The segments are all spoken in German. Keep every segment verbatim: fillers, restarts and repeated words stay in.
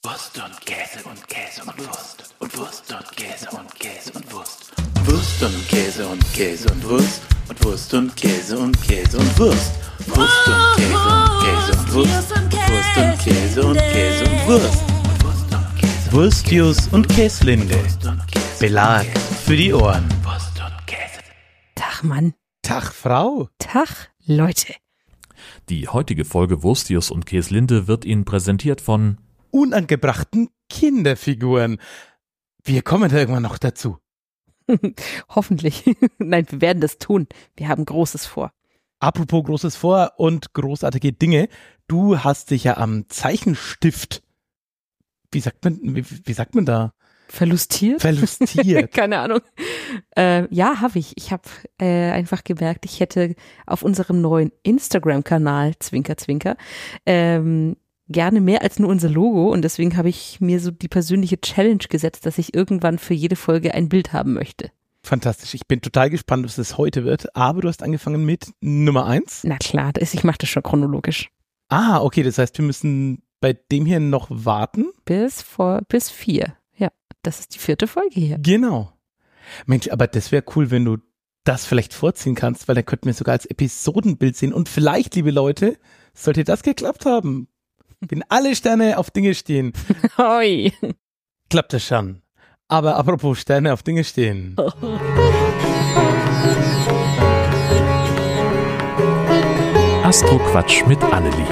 Wurst und Käse und Käse und Wurst und Wurst und Käse und Käse und Wurst. Wurst und Käse und Käse und Wurst und Wurst und Käse und Käse und Wurst. Wurst und Käse und Käse und Wurst und Wurst und Käse und Käse und Wurst. Wurstius und Käslinde. Belag für die Ohren. Wurst und Käse. Tag, Mann. Tag, Frau. Tag, Leute. Die heutige Folge Wurstius und Käslinde wird Ihnen präsentiert von Unangebrachten Kinderfiguren. Wir kommen da irgendwann noch dazu. Hoffentlich. Nein, wir werden das tun. Wir haben Großes vor. Apropos Großes vor und großartige Dinge. Du hast dich ja am Zeichenstift, wie sagt man, wie, wie sagt man da? Verlustiert? Verlustiert. Keine Ahnung. Äh, ja, habe ich. Ich habe äh, einfach gemerkt, ich hätte auf unserem neuen Instagram-Kanal, Zwinker, Zwinker, ähm, gerne mehr als nur unser Logo, und deswegen habe ich mir so die persönliche Challenge gesetzt, dass ich irgendwann für jede Folge ein Bild haben möchte. Fantastisch. Ich bin total gespannt, was es heute wird, aber du hast angefangen mit Nummer eins. Na klar, das, ich mache das schon chronologisch. Ah, okay, das heißt, wir müssen bei dem hier noch warten. Bis vor, bis vier. Ja, das ist die vierte Folge hier. Genau. Mensch, aber das wäre cool, wenn du das vielleicht vorziehen kannst, weil dann könnten wir sogar als Episodenbild sehen. Und vielleicht, liebe Leute, sollte das geklappt haben, wenn alle Sterne auf Dinge stehen, Hoi. klappt das schon. Aber apropos Sterne auf Dinge stehen. Astro-Quatsch mit Annelie.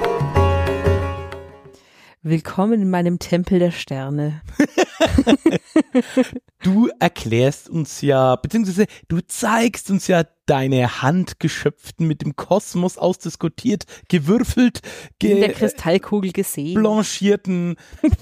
Willkommen in meinem Tempel der Sterne. Du erklärst uns ja, beziehungsweise du zeigst uns ja deine handgeschöpften, mit dem Kosmos ausdiskutiert, gewürfelt, ge- In der Kristallkugel gesehen. blanchierten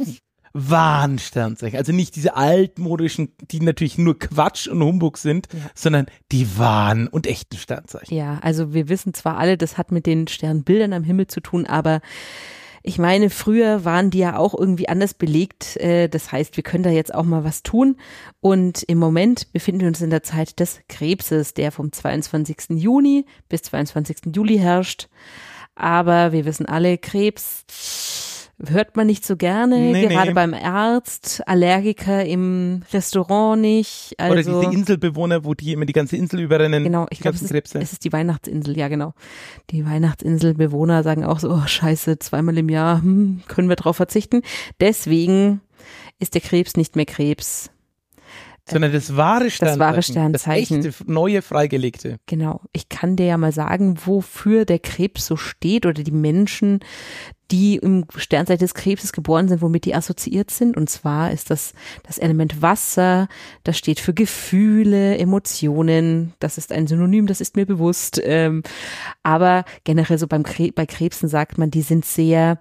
wahren Sternzeichen. Also nicht diese altmodischen, die natürlich nur Quatsch und Humbug sind, Ja. sondern die wahren und echten Sternzeichen. Ja, also wir wissen zwar alle, das hat mit den Sternbildern am Himmel zu tun, aber ich meine, früher waren die ja auch irgendwie anders belegt. äh, Das heißt, wir können da jetzt auch mal was tun. Und im Moment befinden wir uns in der Zeit des Krebses, der vom zweiundzwanzigsten Juni bis zweiundzwanzigsten Juli herrscht. Aber wir wissen alle, Krebs hört man nicht so gerne, Nee, gerade nee. beim Arzt, Allergiker im Restaurant nicht. Also, Oder diese Inselbewohner, wo die immer die ganze Insel überrennen. Genau, ich die glaube, es, ganzen ist- Krebse. es ist die Weihnachtsinsel, ja genau. Die Weihnachtsinselbewohner sagen auch so, oh scheiße, zweimal im Jahr, hm, können wir drauf verzichten. Deswegen ist der Krebs nicht mehr Krebs. Sondern das wahre Sternzeichen. wahre Sternzeichen. Das echte, neue, freigelegte. Genau, ich kann dir ja mal sagen, wofür der Krebs so steht oder die Menschen, die im Sternzeichen des Krebses geboren sind, womit die assoziiert sind. Und zwar ist das das Element Wasser, das steht für Gefühle, Emotionen, das ist ein Synonym, das ist mir bewusst. Ähm, aber generell so beim Kre- bei Krebsen sagt man, die sind sehr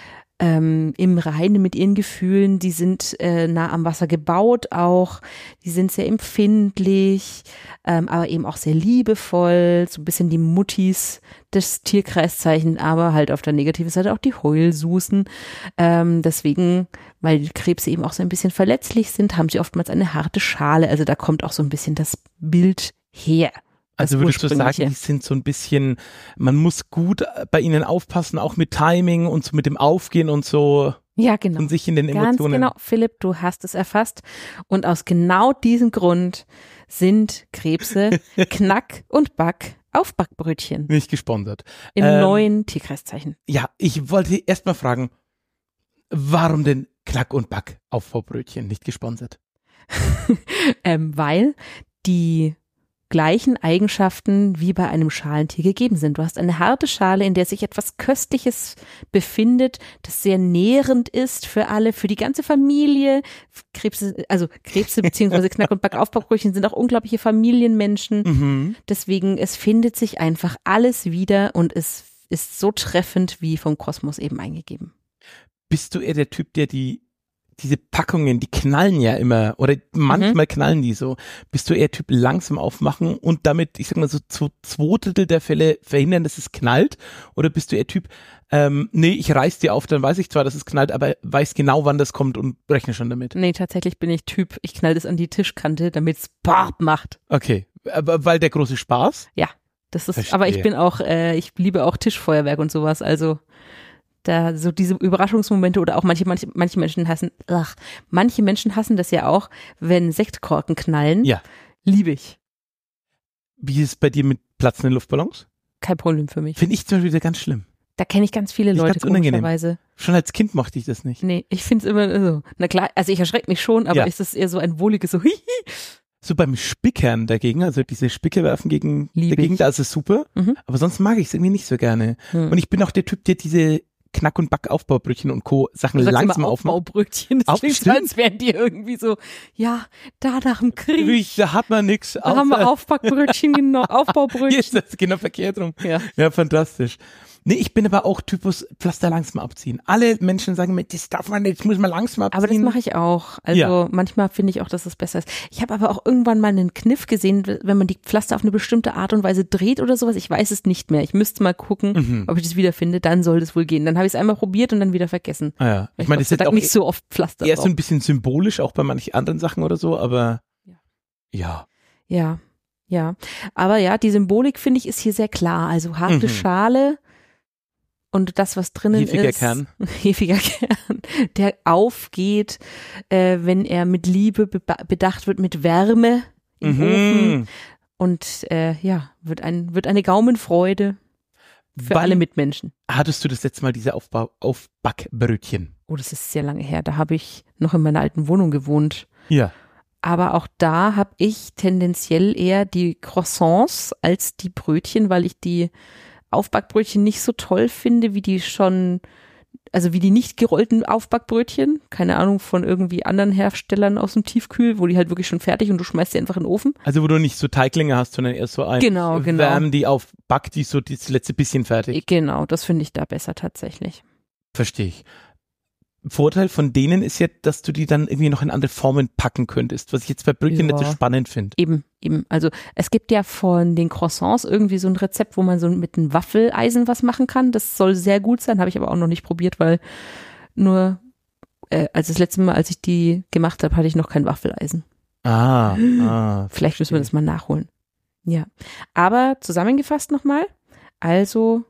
ähm, im Reinen mit ihren Gefühlen, die sind äh, nah am Wasser gebaut auch, die sind sehr empfindlich, ähm, aber eben auch sehr liebevoll, so ein bisschen die Muttis des Tierkreiszeichen, aber halt auf der negativen Seite auch die Heulsusen. Ähm, deswegen, weil die Krebse eben auch so ein bisschen verletzlich sind, haben sie oftmals eine harte Schale, also da kommt auch so ein bisschen das Bild her. Das Also würdest du sagen, Ursprüngliche. die sind so ein bisschen, man muss gut bei ihnen aufpassen, auch mit Timing und so mit dem Aufgehen und so Ja, genau. und sich in den Ganz Emotionen. genau, Philipp, du hast es erfasst. Und aus genau diesem Grund sind Krebse Knack und Back auf Backbrötchen Nicht gesponsert. im Ähm, neuen Tierkreiszeichen. Ja, ich wollte erst mal fragen, warum denn Knack und Back Aufbaubrötchen nicht gesponsert? Ähm, weil die gleichen Eigenschaften wie bei einem Schalentier gegeben sind. Du hast eine harte Schale, in der sich etwas Köstliches befindet, das sehr nährend ist für alle, für die ganze Familie. Krebse, also Krebse beziehungsweise Knack- und Backaufbaubrötchen sind auch unglaubliche Familienmenschen. Mhm. Deswegen, es findet sich einfach alles wieder und es ist so treffend wie vom Kosmos eben eingegeben. Bist du eher der Typ, der die diese Packungen, die knallen ja immer oder manchmal knallen die so. Bist du eher Typ langsam aufmachen und damit, ich sag mal so zu zwei Drittel der Fälle verhindern, dass es knallt? Oder bist du eher Typ, ähm, nee, ich reiß dir auf, dann weiß ich zwar, dass es knallt, aber weiß genau, wann das kommt und rechne schon damit? Nee, tatsächlich bin ich Typ, ich knall das an die Tischkante, damit es Barb macht. Okay, aber weil der große Spaß? Ja, das ist, Verstehe. aber ich bin auch, äh, ich liebe auch Tischfeuerwerk und sowas, also da so diese Überraschungsmomente oder auch manche, manche, manche Menschen hassen, ach, manche Menschen hassen das ja auch, wenn Sektkorken knallen. Ja. Liebe ich. Wie ist es bei dir mit platzenden Luftballons? Kein Problem für mich. Finde ich zum Beispiel wieder ganz schlimm. Da kenne ich ganz viele Ist Leute, ganz unangenehm. komischerweise. Schon als Kind mochte ich das nicht. Nee, ich finde es immer so. Na klar, also ich erschrecke mich schon, aber Ja. ist das eher so ein wohliges so, hihi. So beim Spickern dagegen, also diese Spicke werfen gegen, Lieb dagegen, ich. da ist es super. Mhm. Aber sonst mag ich es irgendwie nicht so gerne. Hm. Und ich bin auch der Typ, der diese Knack- und Backaufbaubrötchen und Co. Sachen Du sagst langsam immer aufmacht. Aufbaubrötchen. Das Auf- klingt so, stimmt. als wären die irgendwie so, ja, da nach dem Krieg. Krieg, da hat man nichts. Da haben wir Aufbackbrötchen genommen, Hier Aufbaubrötchen. ist das genau verkehrt rum. Ja. Ja, fantastisch. Nee, ich bin aber auch Typus Pflaster langsam abziehen. Alle Menschen sagen mir, das darf man nicht, das muss man langsam abziehen. Aber das mache ich auch. Also Ja. manchmal finde ich auch, dass es besser ist. Ich habe aber auch irgendwann mal einen Kniff gesehen, wenn man die Pflaster auf eine bestimmte Art und Weise dreht oder sowas. Ich weiß es nicht mehr. Ich müsste mal gucken, Mhm. ob ich das wiederfinde. Dann soll das wohl gehen. Dann habe ich es einmal probiert und dann wieder vergessen. Ah, ja. Ich Ich meine, Gott das sei ist Dank auch nicht so oft Pflaster eher so drauf. ein bisschen symbolisch, auch bei manchen anderen Sachen oder so, aber Ja. ja. Ja, ja. Aber ja, die Symbolik, finde ich, ist hier sehr klar. Also harte Mhm. Schale und das, was drinnen Hefiger ist. Kern. Hefiger Kern, der aufgeht, äh, wenn er mit Liebe be bedacht wird, mit Wärme im Ofen. Mhm. Und äh, ja, wird, ein, wird eine Gaumenfreude für Wann alle Mitmenschen. hattest du das letzte Mal diese Aufbau Aufbackbrötchen? Oh, das ist sehr lange her. Da habe ich noch in meiner alten Wohnung gewohnt. Ja. Aber auch da habe ich tendenziell eher die Croissants als die Brötchen, weil ich die Aufbackbrötchen nicht so toll finde, wie die schon, also wie die nicht gerollten Aufbackbrötchen. Keine Ahnung, von irgendwie anderen Herstellern aus dem Tiefkühl, wo die halt wirklich schon fertig und du schmeißt die einfach in den Ofen. Also wo du nicht so Teiglinge hast, sondern eher so ein Genau, genau. Wärmen, die auf Back, die so das letzte bisschen fertig. Genau, das finde ich da besser tatsächlich. Verstehe ich. Vorteil von denen ist ja, dass du die dann irgendwie noch in andere Formen packen könntest, was ich jetzt bei Brötchen Ja. nicht so spannend finde. Eben, eben. Also es gibt ja von den Croissants irgendwie so ein Rezept, wo man so mit einem Waffeleisen was machen kann. Das soll sehr gut sein, habe ich aber auch noch nicht probiert, weil nur äh, als das letzte Mal, als ich die gemacht habe, hatte ich noch kein Waffeleisen. Ah, ah. Vielleicht müssen wir das mal nachholen. Ja, aber zusammengefasst nochmal, also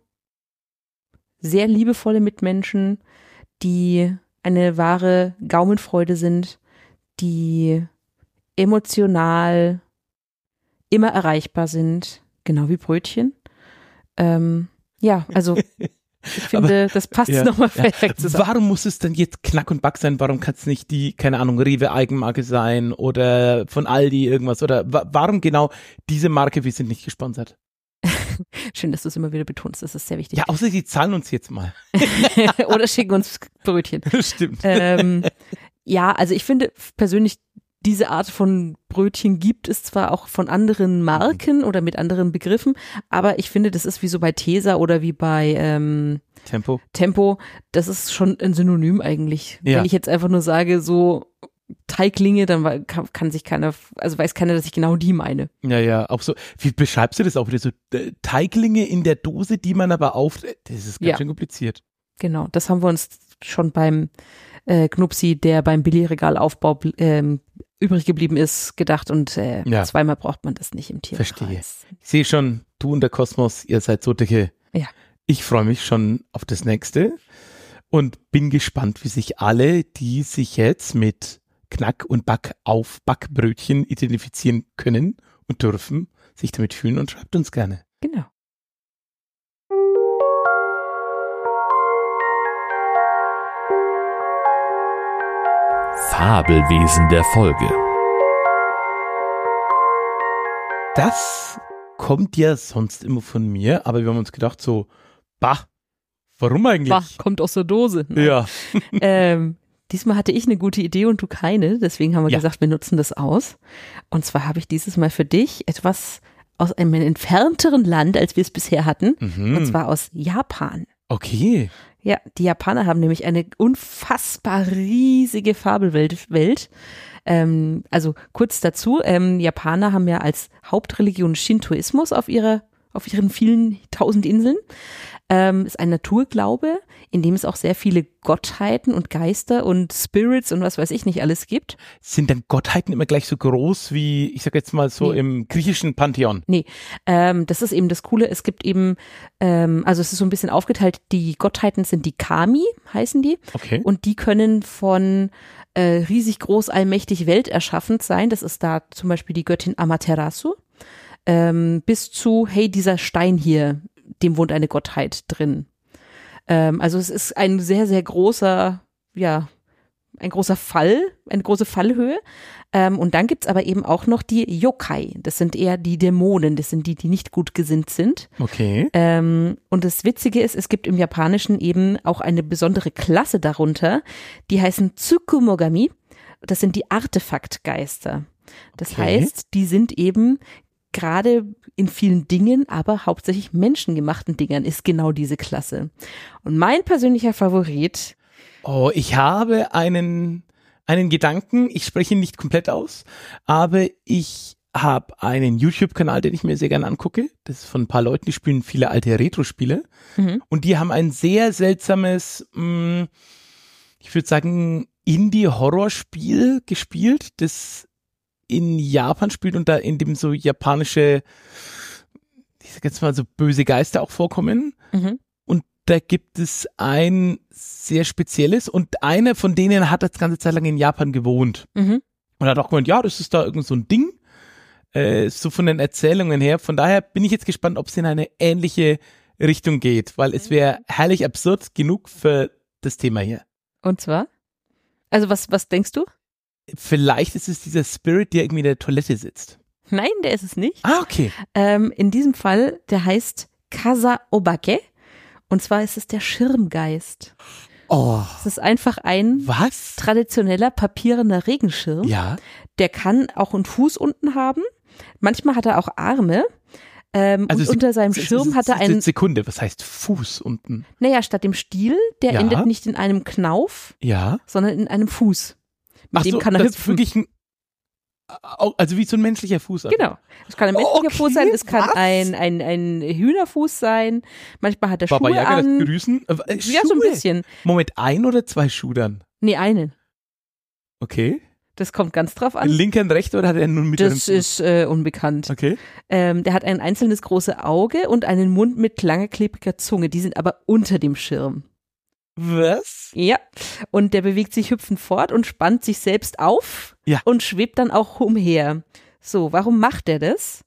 sehr liebevolle Mitmenschen, die eine wahre Gaumenfreude sind, die emotional immer erreichbar sind, genau wie Brötchen. Ähm, ja, also ich finde, das passt ja, nochmal ja. perfekt zusammen. Warum muss es denn jetzt Knack und Back sein? Warum kann es nicht die, keine Ahnung, Rewe Eigenmarke sein oder von Aldi irgendwas? Oder wa warum genau diese Marke? Wir sind nicht gesponsert. Schön, dass du es immer wieder betonst, das ist sehr wichtig. Ja, außer die zahlen uns jetzt mal. Oder schicken uns Brötchen. Stimmt. ähm, ja, also ich finde persönlich, diese Art von Brötchen gibt es zwar auch von anderen Marken oder mit anderen Begriffen, aber ich finde, das ist wie so bei Tesa oder wie bei ähm, Tempo. Tempo, das ist schon ein Synonym eigentlich. Ja. Wenn ich jetzt einfach nur sage, so Teiglinge, dann wa- kann, kann sich keiner, also weiß keiner, dass ich genau die meine. Ja, ja, auch so. Wie beschreibst du das auch wieder? So äh, Teiglinge in der Dose, die man aber auf. Das ist ganz Ja. schön kompliziert. Genau, das haben wir uns schon beim äh, Knupsi, der beim Billigregalaufbau bl- ähm, übrig geblieben ist, gedacht und äh, Ja. zweimal braucht man das nicht im Tierkreis. Verstehe. Ich sehe schon, du und der Kosmos, ihr seid so dicke. Ja. Ich freue mich schon auf das nächste und bin gespannt, wie sich alle, die sich jetzt mit Knack- und Back-auf-Backbrötchen identifizieren können und dürfen, sich damit fühlen und schreibt uns gerne. Genau. Fabelwesen der Folge. Das kommt ja sonst immer von mir, aber wir haben uns gedacht so, bah, warum eigentlich? Bah, kommt aus der Dose. Nein. Ja, Ähm, diesmal hatte ich eine gute Idee und du keine, deswegen haben wir Ja. gesagt, wir nutzen das aus. Und zwar habe ich dieses Mal für dich etwas aus einem entfernteren Land, als wir es bisher hatten, mhm. und zwar aus Japan. Okay. Ja, die Japaner haben nämlich eine unfassbar riesige Fabelwelt. Welt. Ähm, also kurz dazu, ähm, Japaner haben ja als Hauptreligion Shintoismus auf ihrer auf ihren vielen tausend Inseln. Ähm, ist ein Naturglaube, in dem es auch sehr viele Gottheiten und Geister und Spirits und was weiß ich nicht alles gibt. Sind dann Gottheiten immer gleich so groß wie, ich sag jetzt mal so Nee. im griechischen Pantheon? Nee, ähm, das ist eben das Coole. Es gibt eben, ähm, also es ist so ein bisschen aufgeteilt, die Gottheiten sind die Kami, heißen die. Okay. Und die können von äh, riesig groß, allmächtig, welterschaffend sein. Das ist da zum Beispiel die Göttin Amaterasu. Ähm, bis zu, hey, dieser Stein hier, dem wohnt eine Gottheit drin. Ähm, also es ist ein sehr, sehr großer, ja, ein großer Fall, eine große Fallhöhe. Ähm, und dann gibt's aber eben auch noch die Yokai. Das sind eher die Dämonen, das sind die, die nicht gut gesinnt sind. Okay. Ähm, und das Witzige ist, es gibt im Japanischen eben auch eine besondere Klasse darunter, die heißen Tsukumogami. Das sind die Artefaktgeister. Das Okay. heißt, die sind eben gerade in vielen Dingen, aber hauptsächlich menschengemachten Dingern ist genau diese Klasse. Und mein persönlicher Favorit, Oh, ich habe einen, einen Gedanken, ich spreche ihn nicht komplett aus, aber ich habe einen YouTube-Kanal, den ich mir sehr gerne angucke. Das ist von ein paar Leuten, die spielen viele alte Retro-Spiele. Mhm. Und die haben ein sehr seltsames, mh, ich würde sagen, Indie-Horror-Spiel gespielt, das in Japan spielt und da in dem so japanische, ich sag jetzt mal so böse Geister auch vorkommen. mhm. Und da gibt es ein sehr spezielles und einer von denen hat das ganze Zeit lang in Japan gewohnt. Mhm. Und hat auch gemeint, ja, das ist da irgend so ein Ding, äh, so von den Erzählungen her. Von daher bin ich jetzt gespannt, ob es in eine ähnliche Richtung geht, weil es wäre herrlich absurd genug für das Thema hier. Und zwar? Also was, was denkst du? Vielleicht ist es dieser Spirit, der irgendwie in der Toilette sitzt. Nein, der ist es nicht. Ah, okay. Ähm, in diesem Fall, der heißt Kasa Obake. Und zwar ist es der Schirmgeist. Oh, Es ist einfach ein was? traditioneller papierener Regenschirm. Ja. Der kann auch einen Fuß unten haben. Manchmal hat er auch Arme. Ähm, Also und sie- unter seinem se- Schirm se- hat er se- einen, Sekunde, was heißt Fuß unten? naja, statt dem Stiel, der Ja. endet nicht in einem Knauf, Ja. sondern in einem Fuß. Mit Ach dem so, kann er das ist hüpfen. wirklich ein, au- also wie so ein menschlicher Fuß. Also. Genau. Es kann ein menschlicher Okay, Fuß sein, es kann was? ein, ein, ein Hühnerfuß sein. Manchmal hat er Baba Schuhe Yaga, das an. Grüßen. Äh, äh, Ja, so ein Schuhe. bisschen. Moment, ein oder zwei Schuhe dann? Nee, einen. Okay. Das kommt ganz drauf an. Linker und rechter oder hat er nur einen mittleren Das Fuß? ist äh, unbekannt. Okay. Ähm, der hat ein einzelnes große Auge und einen Mund mit langer, klebriger Zunge. Die sind aber unter dem Schirm. Was? Ja. Und der bewegt sich hüpfend fort und spannt sich selbst auf Ja. und schwebt dann auch umher. So, warum macht er das?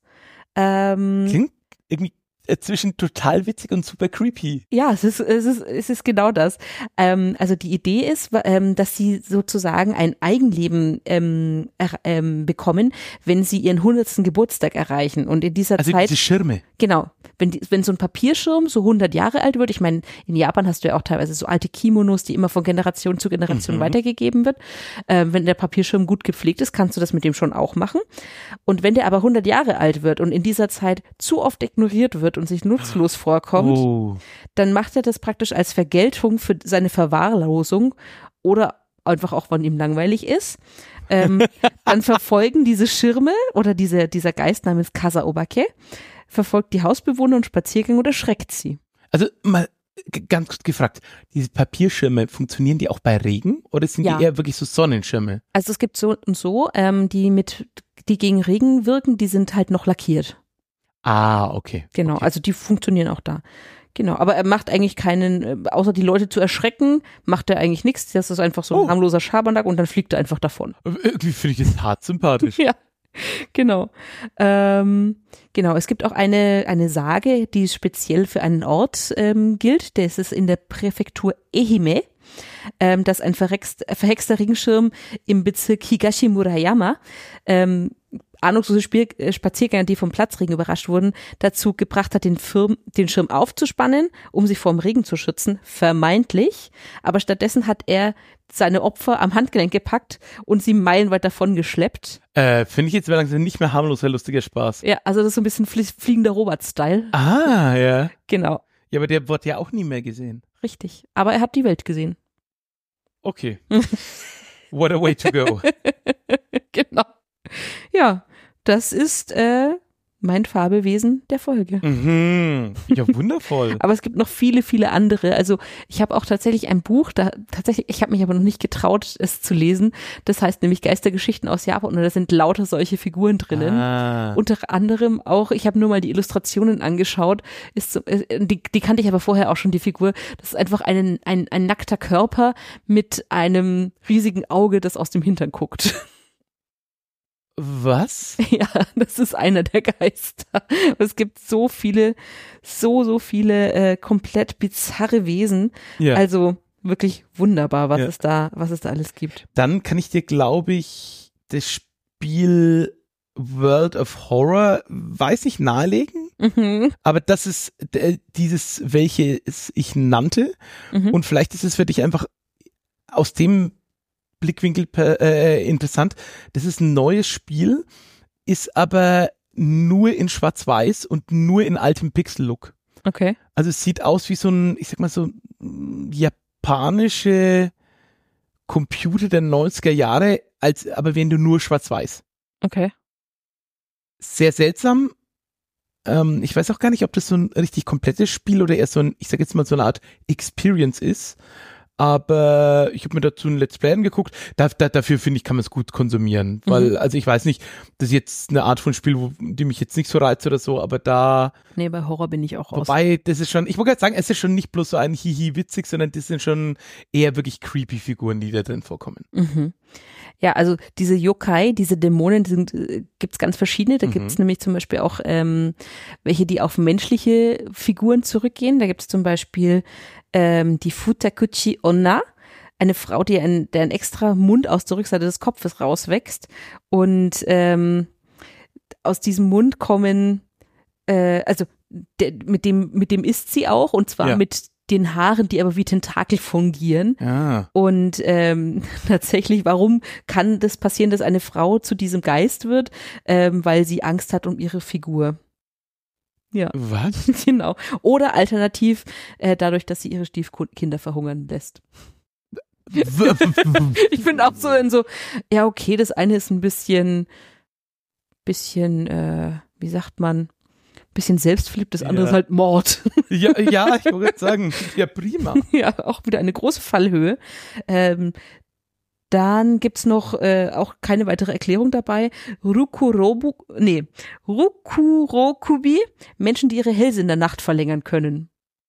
Ähm, Klingt irgendwie äh, zwischen total witzig und super creepy. Ja, es ist, es ist, es ist genau das. Ähm, also die Idee ist, wa- ähm, dass sie sozusagen ein Eigenleben ähm, er, ähm, bekommen, wenn sie ihren hundertsten Geburtstag erreichen. Und in dieser Also Zeit, diese Schirme. genau, wenn, die, wenn so ein Papierschirm so hundert Jahre alt wird, ich meine, in Japan hast du ja auch teilweise so alte Kimonos, die immer von Generation zu Generation Mhm. weitergegeben wird. Ähm, wenn der Papierschirm gut gepflegt ist, kannst du das mit dem schon auch machen. Und wenn der aber hundert Jahre alt wird und in dieser Zeit zu oft ignoriert wird und sich nutzlos vorkommt, Oh. dann macht er das praktisch als Vergeltung für seine Verwahrlosung oder einfach auch, wenn ihm langweilig ist. Ähm, dann verfolgen diese Schirme oder diese, dieser Geist namens Kasa Obake, verfolgt die Hausbewohner und Spaziergänge und erschreckt sie. Also mal g- ganz kurz gefragt, diese Papierschirme, funktionieren die auch bei Regen oder sind Ja. die eher wirklich so Sonnenschirme? Also es gibt so und so, ähm, die mit, die gegen Regen wirken, die sind halt noch lackiert. Ah, okay. Genau, Okay. also die funktionieren auch da. Genau, aber er macht eigentlich keinen, äh, außer die Leute zu erschrecken, macht er eigentlich nichts. Das ist einfach so ein Oh. harmloser Schabernack und dann fliegt er einfach davon. Irgendwie finde ich das hart sympathisch. Ja, genau. Ähm, genau, es gibt auch eine, eine Sage, die speziell für einen Ort ähm, gilt. Das ist in der Präfektur Ehime, ähm, dass ein verhext, verhexter Regenschirm im Bezirk Higashi-Murayama ähm, ahnungslose Spiel, äh, Spaziergänger, die vom Platzregen überrascht wurden, dazu gebracht hat, den, Firm, den Schirm aufzuspannen, um sich vor dem Regen zu schützen, vermeintlich. Aber stattdessen hat er seine Opfer am Handgelenk gepackt und sie meilenweit davon geschleppt. Äh, finde ich jetzt langsam nicht mehr harmloser, lustiger Spaß. Ja, also das ist so ein bisschen flie- fliegender Robert-Style. Ah, ja. Genau, Ja, aber der wurde ja auch nie mehr gesehen. richtig. Aber er hat die Welt gesehen. Okay. What a way to go. Genau. Ja, das ist äh, mein Fabelwesen der Folge. Mhm. Ja, wundervoll. Aber es gibt noch viele, viele andere. Also ich habe auch tatsächlich ein Buch, da tatsächlich, ich habe mich aber noch nicht getraut, es zu lesen. Das heißt nämlich Geistergeschichten aus Japan und da sind lauter solche Figuren drinnen. Ah. Unter anderem auch, ich habe nur mal die Illustrationen angeschaut, ist so, die, die kannte ich aber vorher auch schon, die Figur. Das ist einfach ein, ein, ein nackter Körper mit einem riesigen Auge, das aus dem Hintern guckt. Was? Ja, das ist einer der Geister. Es gibt so viele, so, so viele äh, komplett bizarre Wesen. Ja. Also wirklich wunderbar, was Ja. es da, was es da alles gibt. Dann kann ich dir, glaube ich, das Spiel World of Horror, weiß nicht, nahelegen. Mhm. Aber das ist äh, dieses, welches ich nannte. Mhm. Und vielleicht ist es für dich einfach aus dem Blickwinkel äh, interessant. Das ist ein neues Spiel, ist aber nur in Schwarz-Weiß und nur in altem Pixel-Look. Okay. Also es sieht aus wie so ein, ich sag mal so japanische Computer der neunziger Jahre, als aber wenn du nur Schwarz-Weiß. Okay. Sehr seltsam. Ähm, ich weiß auch gar nicht, ob das so ein richtig komplettes Spiel oder eher so ein, ich sag jetzt mal so eine Art Experience ist. Aber ich habe mir dazu ein Let's Play angeguckt. Da, da, dafür finde ich, kann man es gut konsumieren. Weil, Mhm. also ich weiß nicht, das ist jetzt eine Art von Spiel, wo, die mich jetzt nicht so reizt oder so, aber da, Nee, bei Horror bin ich auch raus. wobei, das ist schon, ich wollte gerade sagen, es ist schon nicht bloß so ein Hihi witzig, sondern das sind schon eher wirklich creepy Figuren, die da drin vorkommen. Mhm. Ja, also diese Yokai, diese Dämonen, die sind, äh, gibt's ganz verschiedene. Da Mhm. gibt's nämlich zum Beispiel auch ähm, welche, die auf menschliche Figuren zurückgehen. Da gibt's zum Beispiel ähm, die Futakuchi Onna, eine Frau, die ein, deren extra Mund aus der Rückseite des Kopfes rauswächst. Und ähm, aus diesem Mund kommen, äh, also der, mit dem mit dem isst sie auch, und zwar Ja. mit den Haaren, die aber wie Tentakel fungieren. Ja. Und ähm, tatsächlich, warum kann das passieren, dass eine Frau zu diesem Geist wird? Ähm, weil sie Angst hat um ihre Figur. Ja, Was? genau. Oder alternativ äh, dadurch, dass sie ihre Stiefkinder verhungern lässt. Ich bin auch so in so, ja okay, das eine ist ein bisschen, bisschen, äh, wie sagt man, bisschen selbstverliebt, das andere Ja. ist halt Mord. ja, ja, ich wollte gerade sagen, ja prima. Ja, auch wieder eine große Fallhöhe. Ähm, dann gibt's noch äh, auch keine weitere Erklärung dabei. Rukurobu, nee, Rukurokubi, Menschen, die ihre Hälse in der Nacht verlängern können.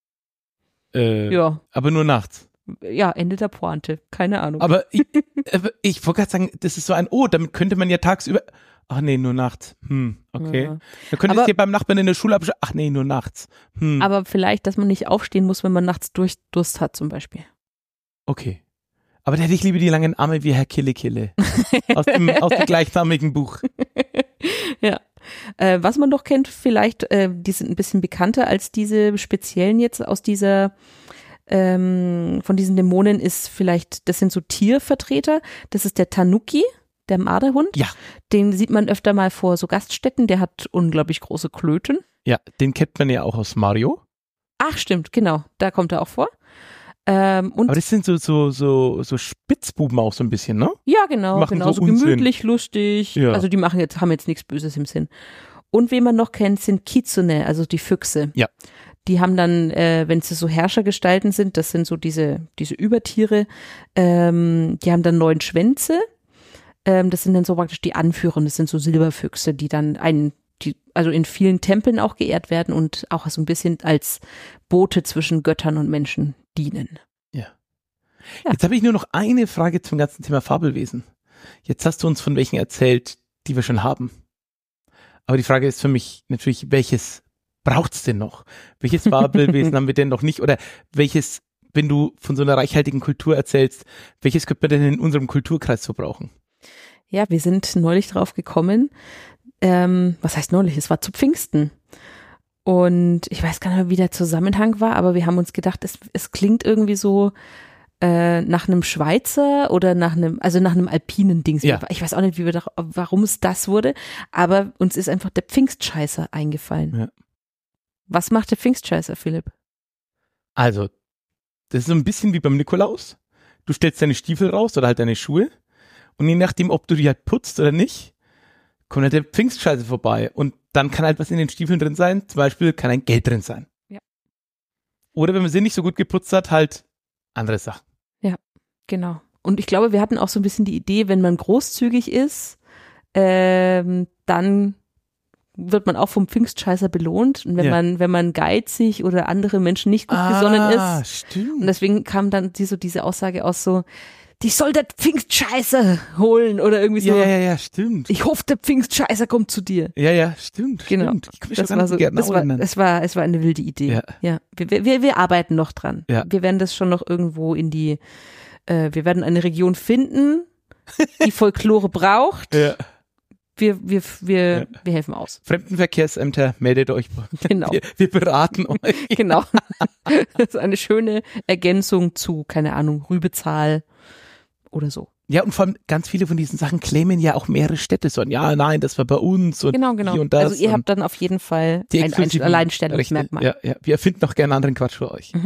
Äh, Ja, Aber nur nachts. ja, Ende der Pointe. Keine Ahnung. Aber ich, aber ich wollte gerade sagen, das ist so ein, oh, damit könnte man ja tagsüber, ach nee, nur nachts. Hm, okay. Ja. Dann könntest Aber- du dir beim Nachbarn in der Schule abschauen, ach nee, nur nachts. Hm, Aber vielleicht, dass man nicht aufstehen muss, wenn man nachts durch Durst hat zum Beispiel. okay. Aber da hätte ich lieber die langen Arme wie Herr Kille Kille. Aus dem, aus dem gleichnamigen Buch. Ja. Äh, was man doch kennt, vielleicht, äh, die sind ein bisschen bekannter als diese speziellen jetzt aus dieser, ähm, von diesen Dämonen ist vielleicht, das sind so Tiervertreter. Das ist der Tanuki, der Marderhund. Ja. Den sieht man öfter mal vor so Gaststätten. Der hat unglaublich große Klöten. Ja, den kennt man ja auch aus Mario. Ach, stimmt, genau. Da kommt er auch vor. Ähm, und Aber das sind so, so, so, so Spitzbuben auch so ein bisschen, ne? ja, genau, machen genau, so so Unsinn. gemütlich, lustig. Ja. Also die machen jetzt, haben jetzt nichts Böses im Sinn. Und wen man noch kennt, sind Kitsune, also die Füchse. Ja. Die haben dann, äh, wenn sie so Herrschergestalten sind, das sind so diese, diese Übertiere, ähm, die haben dann neun Schwänze. Ähm, das sind dann so praktisch die Anführer, das sind so Silberfüchse, die dann einen, die, also in vielen Tempeln auch geehrt werden und auch so ein bisschen als Bote zwischen Göttern und Menschen dienen. Ja. Ja. Jetzt habe ich nur noch eine Frage zum ganzen Thema Fabelwesen. Jetzt hast du uns von welchen erzählt, die wir schon haben. Aber die Frage ist für mich natürlich, welches braucht's denn noch? Welches Fabelwesen haben wir denn noch nicht? Oder welches, wenn du von so einer reichhaltigen Kultur erzählst, welches könnte man denn in unserem Kulturkreis so brauchen? Ja, wir sind neulich drauf gekommen. Ähm, was heißt neulich? Es war zu Pfingsten. Und ich weiß gar nicht mehr, wie der Zusammenhang war, aber wir haben uns gedacht, es, es klingt irgendwie so äh, nach einem Schweizer oder nach einem, also nach einem alpinen Dings. Ja. Ich weiß auch nicht, wie wir da, warum es das wurde, aber uns ist einfach der Pfingstscheißer eingefallen. Ja. Was macht der Pfingstscheißer, Philipp? Also, das ist so ein bisschen wie beim Nikolaus. Du stellst deine Stiefel raus oder halt deine Schuhe und je nachdem, ob du die halt putzt oder nicht, kommt halt der Pfingstscheiße vorbei und dann kann halt was in den Stiefeln drin sein, zum Beispiel kann ein Geld drin sein. Ja. Oder wenn man sie nicht so gut geputzt hat, halt andere Sachen. Ja, genau. Und ich glaube, wir hatten auch so ein bisschen die Idee, wenn man großzügig ist, ähm, dann wird man auch vom Pfingstscheißer belohnt. Und wenn Ja. man, wenn man geizig oder andere Menschen nicht gut Ah, gesonnen ist. stimmt. Und deswegen kam dann die, so diese Aussage aus so, die soll der Pfingstscheißer holen oder irgendwie so. Ja, ja, ja, ja, stimmt. Ich hoffe, der Pfingstscheißer kommt zu dir. Ja, ja, stimmt, Genau. stimmt. Ich kann mich Das schon war an so, die Gärtner das war, erinnern. es war, es war eine wilde Idee. Ja. Ja. Wir, wir, wir arbeiten noch dran. Ja. Wir werden das schon noch irgendwo in die, äh, wir werden eine Region finden, die Folklore braucht. Ja. Wir, wir, wir, Ja. wir helfen aus. Fremdenverkehrsämter, meldet euch. Genau. Wir, wir beraten euch. Genau. Das ist eine schöne Ergänzung zu, keine Ahnung, Rübezahl oder so. Ja, und vor allem ganz viele von diesen Sachen claimen ja auch mehrere Städte. So, ja, nein, das war bei uns und Genau, genau. hier und das. Also ihr und habt dann auf jeden Fall die ein, ein exklusiven Alleinstellungsmerkmal. Rechte. Ja, ja. Wir erfinden auch gerne anderen Quatsch für euch. Mhm.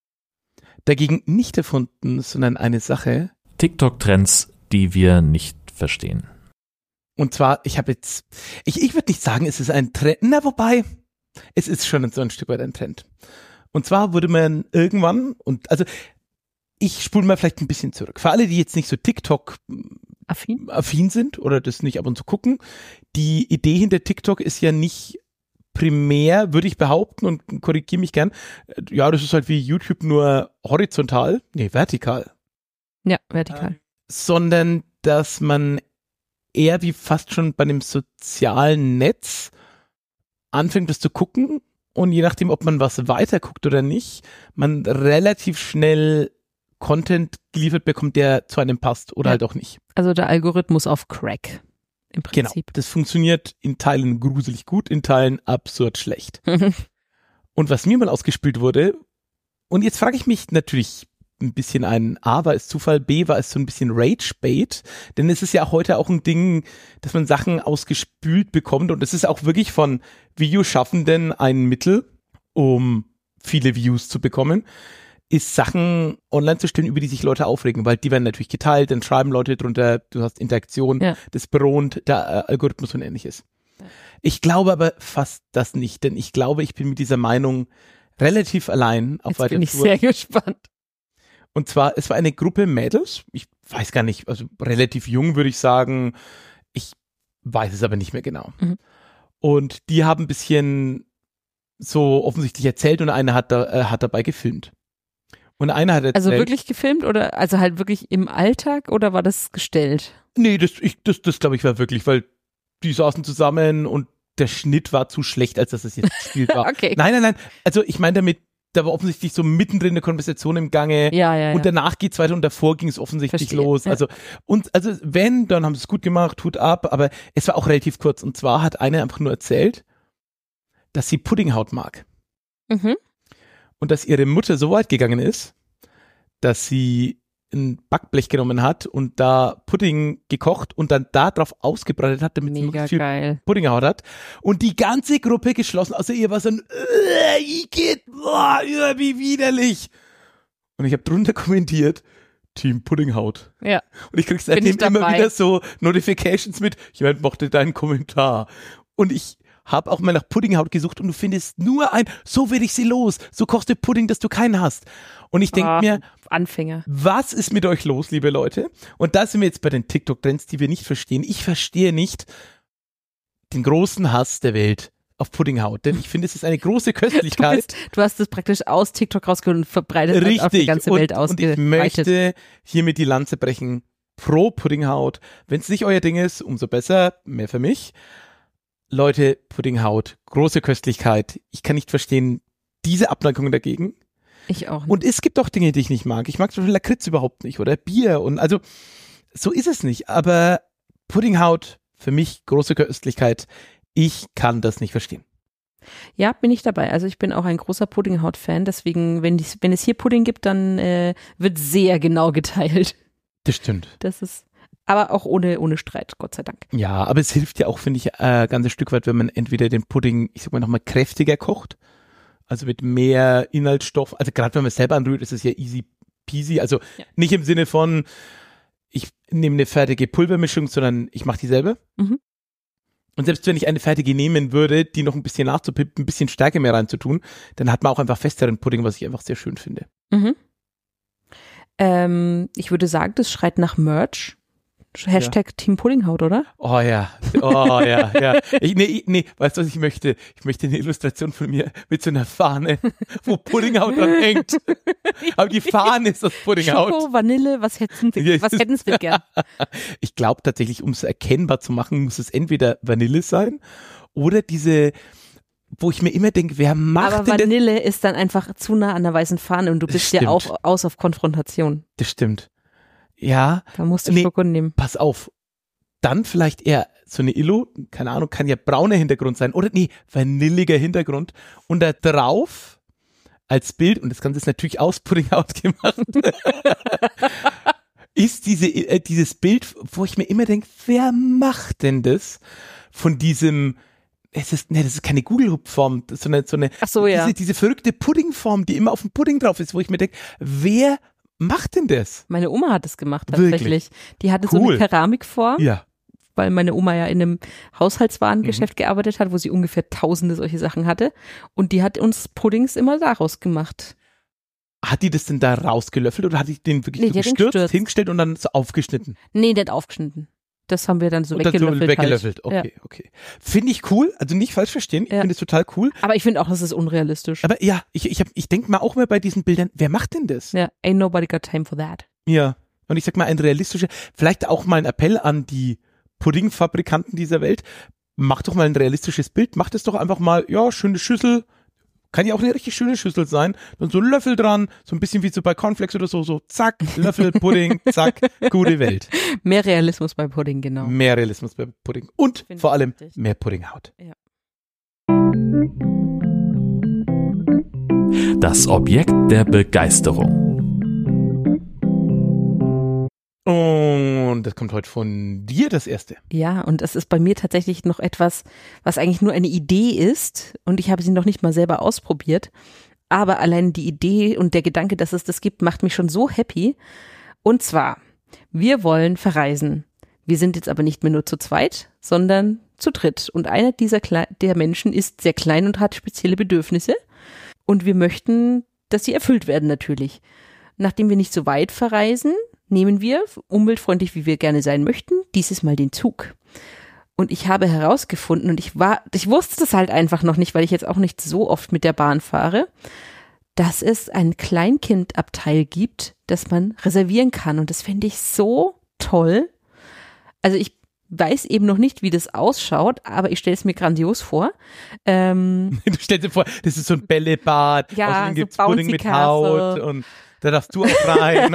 Dagegen nicht erfunden, sondern eine Sache. TikTok-Trends, die wir nicht verstehen. Und zwar, ich habe jetzt, ich, ich würde nicht sagen, es ist ein Trend. Na, wobei, es ist schon so ein Stück weit ein Trend. Und zwar wurde man irgendwann, und also ich spule mal vielleicht ein bisschen zurück. Für alle, die jetzt nicht so TikTok-affin Affin? sind oder das nicht ab und zu gucken, die Idee hinter TikTok ist ja nicht primär, würde ich behaupten, und korrigiere mich gern, ja, das ist halt wie YouTube nur horizontal, nee, vertikal, Ja, vertikal. sondern dass man eher wie fast schon bei einem sozialen Netz anfängt, das zu gucken, und je nachdem, ob man was weiter guckt oder nicht, man relativ schnell Content geliefert bekommt, der zu einem passt oder Ja. halt auch nicht. Also der Algorithmus auf Crack im Genau. Prinzip. Das funktioniert in Teilen gruselig gut, in Teilen absurd schlecht. Und was mir mal ausgespielt wurde, und jetzt frage ich mich natürlich ein bisschen ein, A, war es Zufall, B, war es so ein bisschen Rage-Bait, denn es ist ja heute auch ein Ding, dass man Sachen ausgespült bekommt, und es ist auch wirklich von Videoschaffenden ein Mittel, um viele Views zu bekommen, ist Sachen online zu stellen, über die sich Leute aufregen, weil die werden natürlich geteilt, dann schreiben Leute drunter, du hast Interaktion, Ja. das belohnt der äh, Algorithmus und ähnliches. Ich glaube aber fast das nicht, denn ich glaube, ich bin mit dieser Meinung relativ allein auf Jetzt weiter bin ich Flur. sehr gespannt. Und zwar, es war eine Gruppe Mädels, ich weiß gar nicht, also relativ jung würde ich sagen, ich weiß es aber nicht mehr genau. Mhm. Und die haben ein bisschen so offensichtlich erzählt, und einer hat, da, äh, hat dabei gefilmt. Und einer hat erzählt, Also wirklich gefilmt oder also halt wirklich im Alltag oder war das gestellt? nee, das, ich, das, das glaube ich war wirklich, weil die saßen zusammen und der Schnitt war zu schlecht, als dass es jetzt gespielt war. Okay. Nein, nein, nein, also ich meine damit, da war offensichtlich so mittendrin eine Konversation im Gange. Ja, ja, ja. Und danach geht's weiter, und davor ging es offensichtlich Verstehe, los. ja. Also, und, also, wenn, dann haben sie es gut gemacht, Hut ab, aber es war auch relativ kurz. Und zwar hat eine einfach nur erzählt, dass sie Puddinghaut mag. Mhm. Und dass ihre Mutter so weit gegangen ist, dass sie ein Backblech genommen hat und da Pudding gekocht und dann da drauf ausgebreitet hat, damit sie Mega möglichst viel geil. Puddinghaut hat. Und die ganze Gruppe geschlossen, außer ihr war so ein, äh, Igitt, boah, ja, wie widerlich. Und ich habe drunter kommentiert, Team Puddinghaut. Ja. Und ich krieg Bin seitdem ich immer dabei. wieder so Notifications mit, jemand mochte deinen Kommentar. Und ich habe auch mal nach Puddinghaut gesucht, und du findest nur ein, so will ich sie los, so kochst du Pudding, dass du keinen hast. Und ich denke Ah, mir, Anfänger. was ist mit euch los, liebe Leute? Und da sind wir jetzt bei den TikTok-Trends, die wir nicht verstehen. Ich verstehe nicht den großen Hass der Welt auf Puddinghaut, denn ich finde, es ist eine große Du, Köstlichkeit. bist, du hast es praktisch aus TikTok rausgeholt und verbreitet und auf die Richtig. ganze Und, Welt und ich ausgeweitet. möchte hiermit die Lanze brechen pro Puddinghaut. Wenn es nicht euer Ding ist, umso besser, mehr für mich. Leute, Puddinghaut, große Köstlichkeit. Ich kann nicht verstehen, diese Abneigung dagegen. Ich auch nicht. Und es gibt auch Dinge, die ich nicht mag. Ich mag zum Beispiel Lakritz überhaupt nicht oder Bier, und also so ist es nicht. Aber Puddinghaut, für mich große Köstlichkeit. Ich kann das nicht verstehen. Ja, bin ich dabei. Also ich bin auch ein großer Puddinghaut-Fan, deswegen, wenn, dies, wenn es hier Pudding gibt, dann äh, wird sehr genau geteilt. Das stimmt. Das ist, aber auch ohne, ohne Streit, Gott sei Dank. Ja, aber es hilft ja auch, finde ich, äh, ganz ein Stück weit, wenn man entweder den Pudding, ich sag mal, nochmal kräftiger kocht, also mit mehr Inhaltsstoff. Also gerade wenn man es selber anrührt, ist es ja easy peasy. Also Ja. nicht im Sinne von, ich nehme eine fertige Pulvermischung, sondern ich mache die selber. Mhm. Und selbst wenn ich eine fertige nehmen würde, die noch ein bisschen nachzupippen, ein bisschen Stärke mehr reinzutun, dann hat man auch einfach festeren Pudding, was ich einfach sehr schön finde. Mhm. Ähm, ich würde sagen, das schreit nach Merch. Hashtag ja. Team Puddinghaut, oder? Oh ja, oh ja, ja. Ich, nee, nee, weißt du, was ich möchte? Ich möchte eine Illustration von mir mit so einer Fahne, wo Puddinghaut dran hängt. Aber die Fahne ist aus Puddinghaut. Schoko, Vanille, was hätten Sie, was hätten Sie gern? Ich glaube tatsächlich, um es erkennbar zu machen, muss es entweder Vanille sein oder diese, wo ich mir immer denke, wer macht Aber denn Vanille das? Ist dann einfach zu nah an der weißen Fahne und du bist ja auch aus auf Konfrontation. Das stimmt. Ja. Da musst du nee, Schoko nehmen. Pass auf. Dann vielleicht eher so eine Illo, keine Ahnung, kann ja brauner Hintergrund sein oder nee, vanilliger Hintergrund und da drauf als Bild, und das Ganze ist natürlich aus Puddinghaut gemacht, ist diese, äh, dieses Bild, wo ich mir immer denke, wer macht denn das von diesem, es ist, nee, das ist keine Google-Hub-Form, sondern so eine, Ach so, ja. diese, diese verrückte Puddingform, die immer auf dem Pudding drauf ist, wo ich mir denke, wer macht denn das? Meine Oma hat es gemacht tatsächlich. Wirklich? Die hatte cool. so eine Keramikform, ja. weil meine Oma ja in einem Haushaltswarengeschäft mhm. gearbeitet hat, wo sie ungefähr tausende solche Sachen hatte. Und die hat uns Puddings immer daraus gemacht. Hat die das denn da rausgelöffelt oder hat die den wirklich nee, so gestürzt, gestürzt, hingestellt und dann so aufgeschnitten? Nee, nicht aufgeschnitten. Das haben wir dann so und weggelöffelt. Dann so weggelöffelt, halt. okay, ja. okay. Finde ich cool, also nicht falsch verstehen, ich ja. finde es total cool. Aber ich finde auch, das ist unrealistisch. Aber ja, ich, ich, ich denke mal auch mal bei diesen Bildern, wer macht denn das? Ja, ain't nobody got time for that. Ja, und ich sag mal ein realistischer, vielleicht auch mal ein Appell an die Puddingfabrikanten dieser Welt, macht doch mal ein realistisches Bild, macht es doch einfach mal, ja, schöne Schüssel, kann ja auch eine richtig schöne Schüssel sein, dann so ein Löffel dran, so ein bisschen wie so bei Cornflakes oder so, so zack, Löffel, Pudding, zack, gute Welt. Mehr Realismus bei Pudding, genau. Mehr Realismus bei Pudding und Find vor allem richtig. Mehr Puddinghaut. Ja. Das Objekt der Begeisterung. Und das kommt heute von dir, das erste. Ja, und es ist bei mir tatsächlich noch etwas, was eigentlich nur eine Idee ist und ich habe sie noch nicht mal selber ausprobiert, aber allein die Idee und der Gedanke, dass es das gibt, macht mich schon so happy. Und zwar, wir wollen verreisen. Wir sind jetzt aber nicht mehr nur zu zweit, sondern zu dritt. Und einer dieser Kle- der Menschen ist sehr klein und hat spezielle Bedürfnisse und wir möchten, dass sie erfüllt werden natürlich. Nachdem wir nicht so weit verreisen, nehmen wir, umweltfreundlich wie wir gerne sein möchten, dieses Mal den Zug. Und ich habe herausgefunden, und ich war, ich wusste das halt einfach noch nicht, weil ich jetzt auch nicht so oft mit der Bahn fahre, dass es ein Kleinkindabteil gibt, das man reservieren kann. Und das finde ich so toll. Also ich weiß eben noch nicht, wie das ausschaut, aber ich stelle es mir grandios vor. Ähm, du stellst dir vor, das ist so ein Bällebad, ja, außerdem so gibt's Pudding mit Haut und da darfst du auch rein.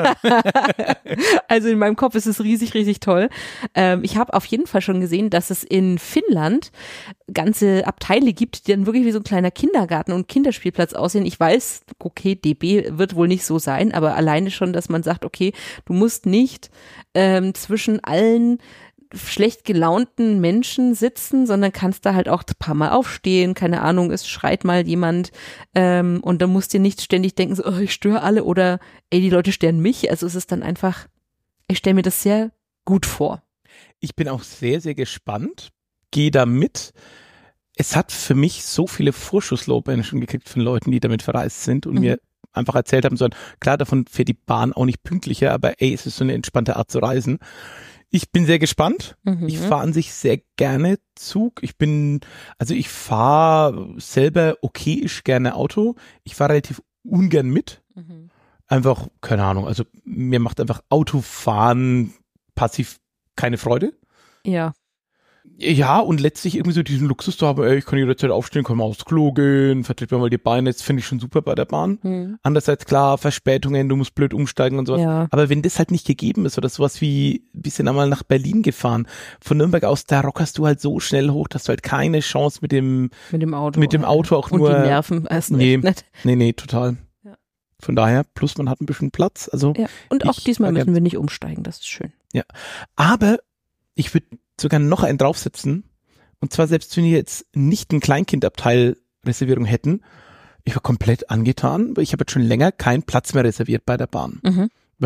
Also in meinem Kopf ist es riesig, riesig toll. Ähm, ich habe auf jeden Fall schon gesehen, dass es in Finnland ganze Abteile gibt, die dann wirklich wie so ein kleiner Kindergarten und Kinderspielplatz aussehen. Ich weiß, okay, D B wird wohl nicht so sein, aber alleine schon, dass man sagt, okay, du musst nicht ähm, zwischen allen schlecht gelaunten Menschen sitzen, sondern kannst da halt auch ein paar Mal aufstehen, keine Ahnung, es schreit mal jemand ähm, und dann musst du nicht ständig denken, so, oh, ich störe alle oder ey, die Leute stören mich. Also es ist dann einfach, ich stelle mir das sehr gut vor. Ich bin auch sehr, sehr gespannt, gehe da mit. Es hat für mich so viele Vorschusslorbeeren schon gekriegt von Leuten, die damit verreist sind und mhm. mir einfach erzählt haben sollen, klar, davon fährt die Bahn auch nicht pünktlicher, aber ey, es ist so eine entspannte Art zu reisen. Ich bin sehr gespannt. Mhm. Ich fahre an sich sehr gerne Zug. Ich bin, also ich fahre selber okayisch gerne Auto. Ich fahre relativ ungern mit. Mhm. Einfach, keine Ahnung, also mir macht einfach Autofahren passiv keine Freude. Ja. Ja, und letztlich irgendwie so diesen Luxus zu haben, ey, ich kann jederzeit aufstehen, kann mal aufs Klo gehen, vertritt mir mal die Beine, das finde ich schon super bei der Bahn. Hm. Andererseits, klar, Verspätungen, du musst blöd umsteigen und sowas. Ja. Aber wenn das halt nicht gegeben ist oder sowas wie, wir sind einmal nach Berlin gefahren, von Nürnberg aus, da rockerst du halt so schnell hoch, dass du halt keine Chance mit dem, mit dem Auto, mit dem Auto auch und nur. Und die Nerven erst nee, nicht. Nee, nee, total. Ja. Von daher, plus man hat ein bisschen Platz, also. Ja. Und auch diesmal müssen wir nicht umsteigen, das ist schön. Ja. Aber ich würde sogar noch einen draufsetzen. Und zwar selbst wenn wir jetzt nicht ein Kleinkindabteil Reservierung hätten, ich war komplett angetan, weil ich habe jetzt schon länger keinen Platz mehr reserviert bei der Bahn. Mhm. Weil ich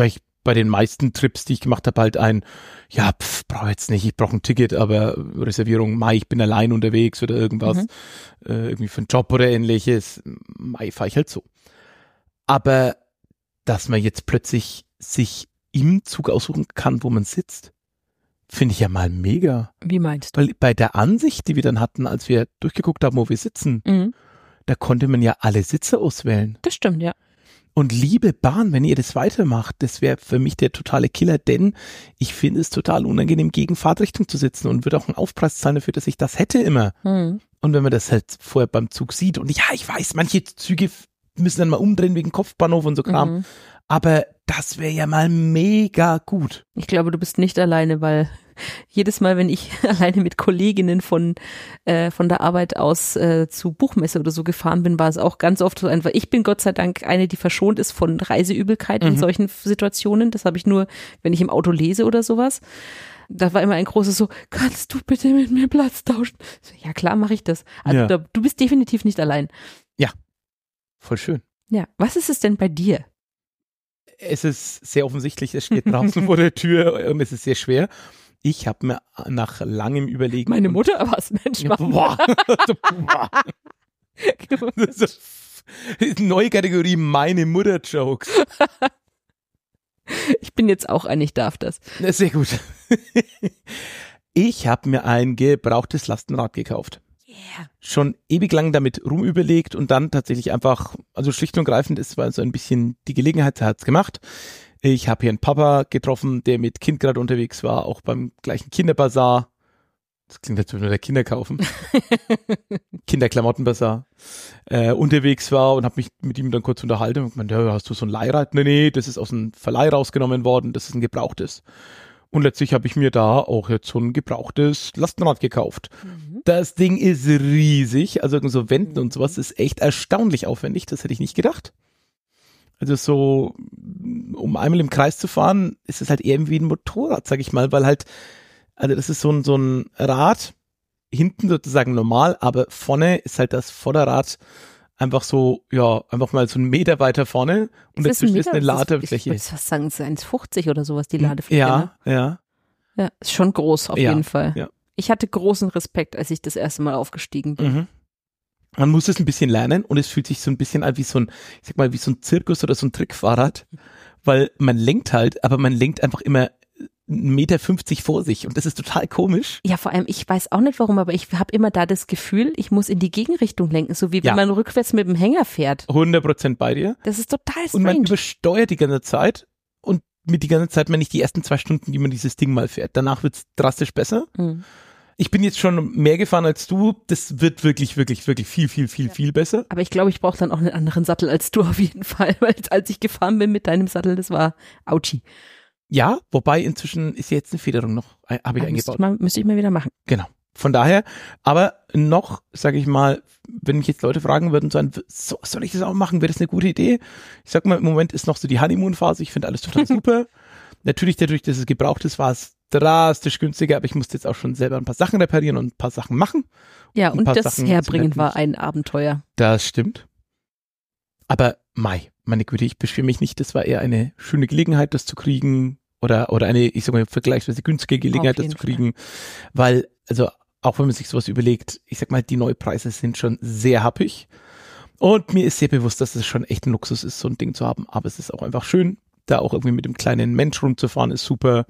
bei den meisten Trips, die ich gemacht habe, halt ein, ja, pff, brauche jetzt nicht, ich brauche ein Ticket, aber Reservierung, Mai, ich bin allein unterwegs oder irgendwas, Mhm. äh, irgendwie für einen Job oder ähnliches, Mai fahre ich halt so. Aber dass man jetzt plötzlich sich im Zug aussuchen kann, wo man sitzt, finde ich ja mal mega. Wie meinst du? Weil bei der Ansicht, die wir dann hatten, als wir durchgeguckt haben, wo wir sitzen, Mhm. da konnte man ja alle Sitze auswählen. Das stimmt, ja. Und liebe Bahn, wenn ihr das weitermacht, das wäre für mich der totale Killer, denn ich finde es total unangenehm, gegen Fahrtrichtung zu sitzen und würde auch einen Aufpreis zahlen dafür, dass ich das hätte immer. Mhm. Und wenn man das halt vorher beim Zug sieht, und ja, ich weiß, manche Züge müssen dann mal umdrehen wegen Kopfbahnhof und so Kram, Mhm. aber das wäre ja mal mega gut. Ich glaube, du bist nicht alleine, weil jedes Mal, wenn ich alleine mit Kolleginnen von äh, von der Arbeit aus äh, zu Buchmesse oder so gefahren bin, war es auch ganz oft so einfach. Ich bin Gott sei Dank eine, die verschont ist von Reiseübelkeit in Mhm. solchen Situationen. Das habe ich nur, wenn ich im Auto lese oder sowas. Da war immer ein großes so, kannst du bitte mit mir Platz tauschen? So, ja klar, mache ich das. Also Ja. da, du bist definitiv nicht allein. Voll schön. Ja, was ist es denn bei dir? Es ist sehr offensichtlich, es steht draußen vor der Tür und es ist sehr schwer. Ich habe mir nach langem Überlegen... Meine Mutter war es, Mensch. Ja, boah. Boah. Das ist eine neue Kategorie, meine Mutter-Jokes. Ich bin jetzt auch ein, ich darf das. Na, sehr gut. Ich habe mir ein gebrauchtes Lastenrad gekauft. Yeah. Schon ewig lang damit rumüberlegt und dann tatsächlich einfach, also schlicht und greifend, es war so ein bisschen die Gelegenheit, er hat's gemacht. Ich habe hier einen Papa getroffen, der mit Kind gerade unterwegs war, auch beim gleichen Kinderbazar. Das klingt, als würden wir da Kinder kaufen. Kinderklamottenbazar. Äh, unterwegs war und habe mich mit ihm dann kurz unterhalten und gemeint, ja, hast du so ein Leihrad? Nee, nee, das ist aus dem Verleih rausgenommen worden, das ist ein gebrauchtes. Und letztlich habe ich mir da auch jetzt so ein gebrauchtes Lastenrad gekauft. Mhm. Das Ding ist riesig, also so Wenden und sowas ist echt erstaunlich aufwendig, das hätte ich nicht gedacht. Also so, um einmal im Kreis zu fahren, ist es halt eher wie ein Motorrad, sag ich mal, weil halt, also das ist so ein, so ein Rad, hinten sozusagen normal, aber vorne ist halt das Vorderrad einfach so, ja, einfach mal so einen Meter weiter vorne und Ist das ein dazwischen ist Meter? eine Das ist- Ladefläche. Ich würde fast sagen, es ist eins fünfzig oder sowas, die Ladefläche. Ne? Ja, ja. Ja, ist schon groß, auf Ja, jeden Fall. ja. Ich hatte großen Respekt, als ich das erste Mal aufgestiegen bin. Mhm. Man muss es ein bisschen lernen und es fühlt sich so ein bisschen an wie so ein, ich sag mal, wie so ein Zirkus oder so ein Trickfahrrad, weil man lenkt halt, aber man lenkt einfach immer einen Meter fünfzig vor sich und das ist total komisch. Ja, vor allem, ich weiß auch nicht warum, aber ich habe immer da das Gefühl, ich muss in die Gegenrichtung lenken, so wie wenn Ja. man rückwärts mit dem Hänger fährt. hundert Prozent bei dir. Das ist total Und man strange. übersteuert die ganze Zeit und mit die ganze Zeit meine ich die ersten zwei Stunden, die man dieses Ding mal fährt. Danach wird's drastisch besser. Mhm. Ich bin jetzt schon mehr gefahren als du. Das wird wirklich, wirklich, wirklich viel, viel, viel, viel besser. Aber ich glaube, ich brauche dann auch einen anderen Sattel als du auf jeden Fall, weil als ich gefahren bin mit deinem Sattel, das war ouchi. Ja, wobei inzwischen ist jetzt eine Federung noch, äh, habe ich Ah, müsste eingebaut. ich, mal, müsste ich mal wieder machen. Genau. Von daher, aber noch, sage ich mal, wenn mich jetzt Leute fragen würden, so, so soll ich das auch machen, wäre das eine gute Idee? Ich sag mal, im Moment ist noch so die Honeymoon-Phase, ich finde alles total super. Natürlich, dadurch, dass es gebraucht ist, war es drastisch günstiger, aber ich musste jetzt auch schon selber ein paar Sachen reparieren und ein paar Sachen machen. Ja, Ein und paar das Sachen Herbringen sind war halt ein Abenteuer. Das stimmt. Aber Mai, meine Güte, ich beschwere mich nicht, das war eher eine schöne Gelegenheit, das zu kriegen oder oder eine, ich sag mal, vergleichsweise günstige Gelegenheit, Auf das zu jeden kriegen, weil, also auch wenn man sich sowas überlegt, ich sag mal, die Neupreise sind schon sehr happig und mir ist sehr bewusst, dass es schon echt ein Luxus ist, so ein Ding zu haben, aber es ist auch einfach schön, da auch irgendwie mit dem kleinen Mensch rumzufahren, ist super.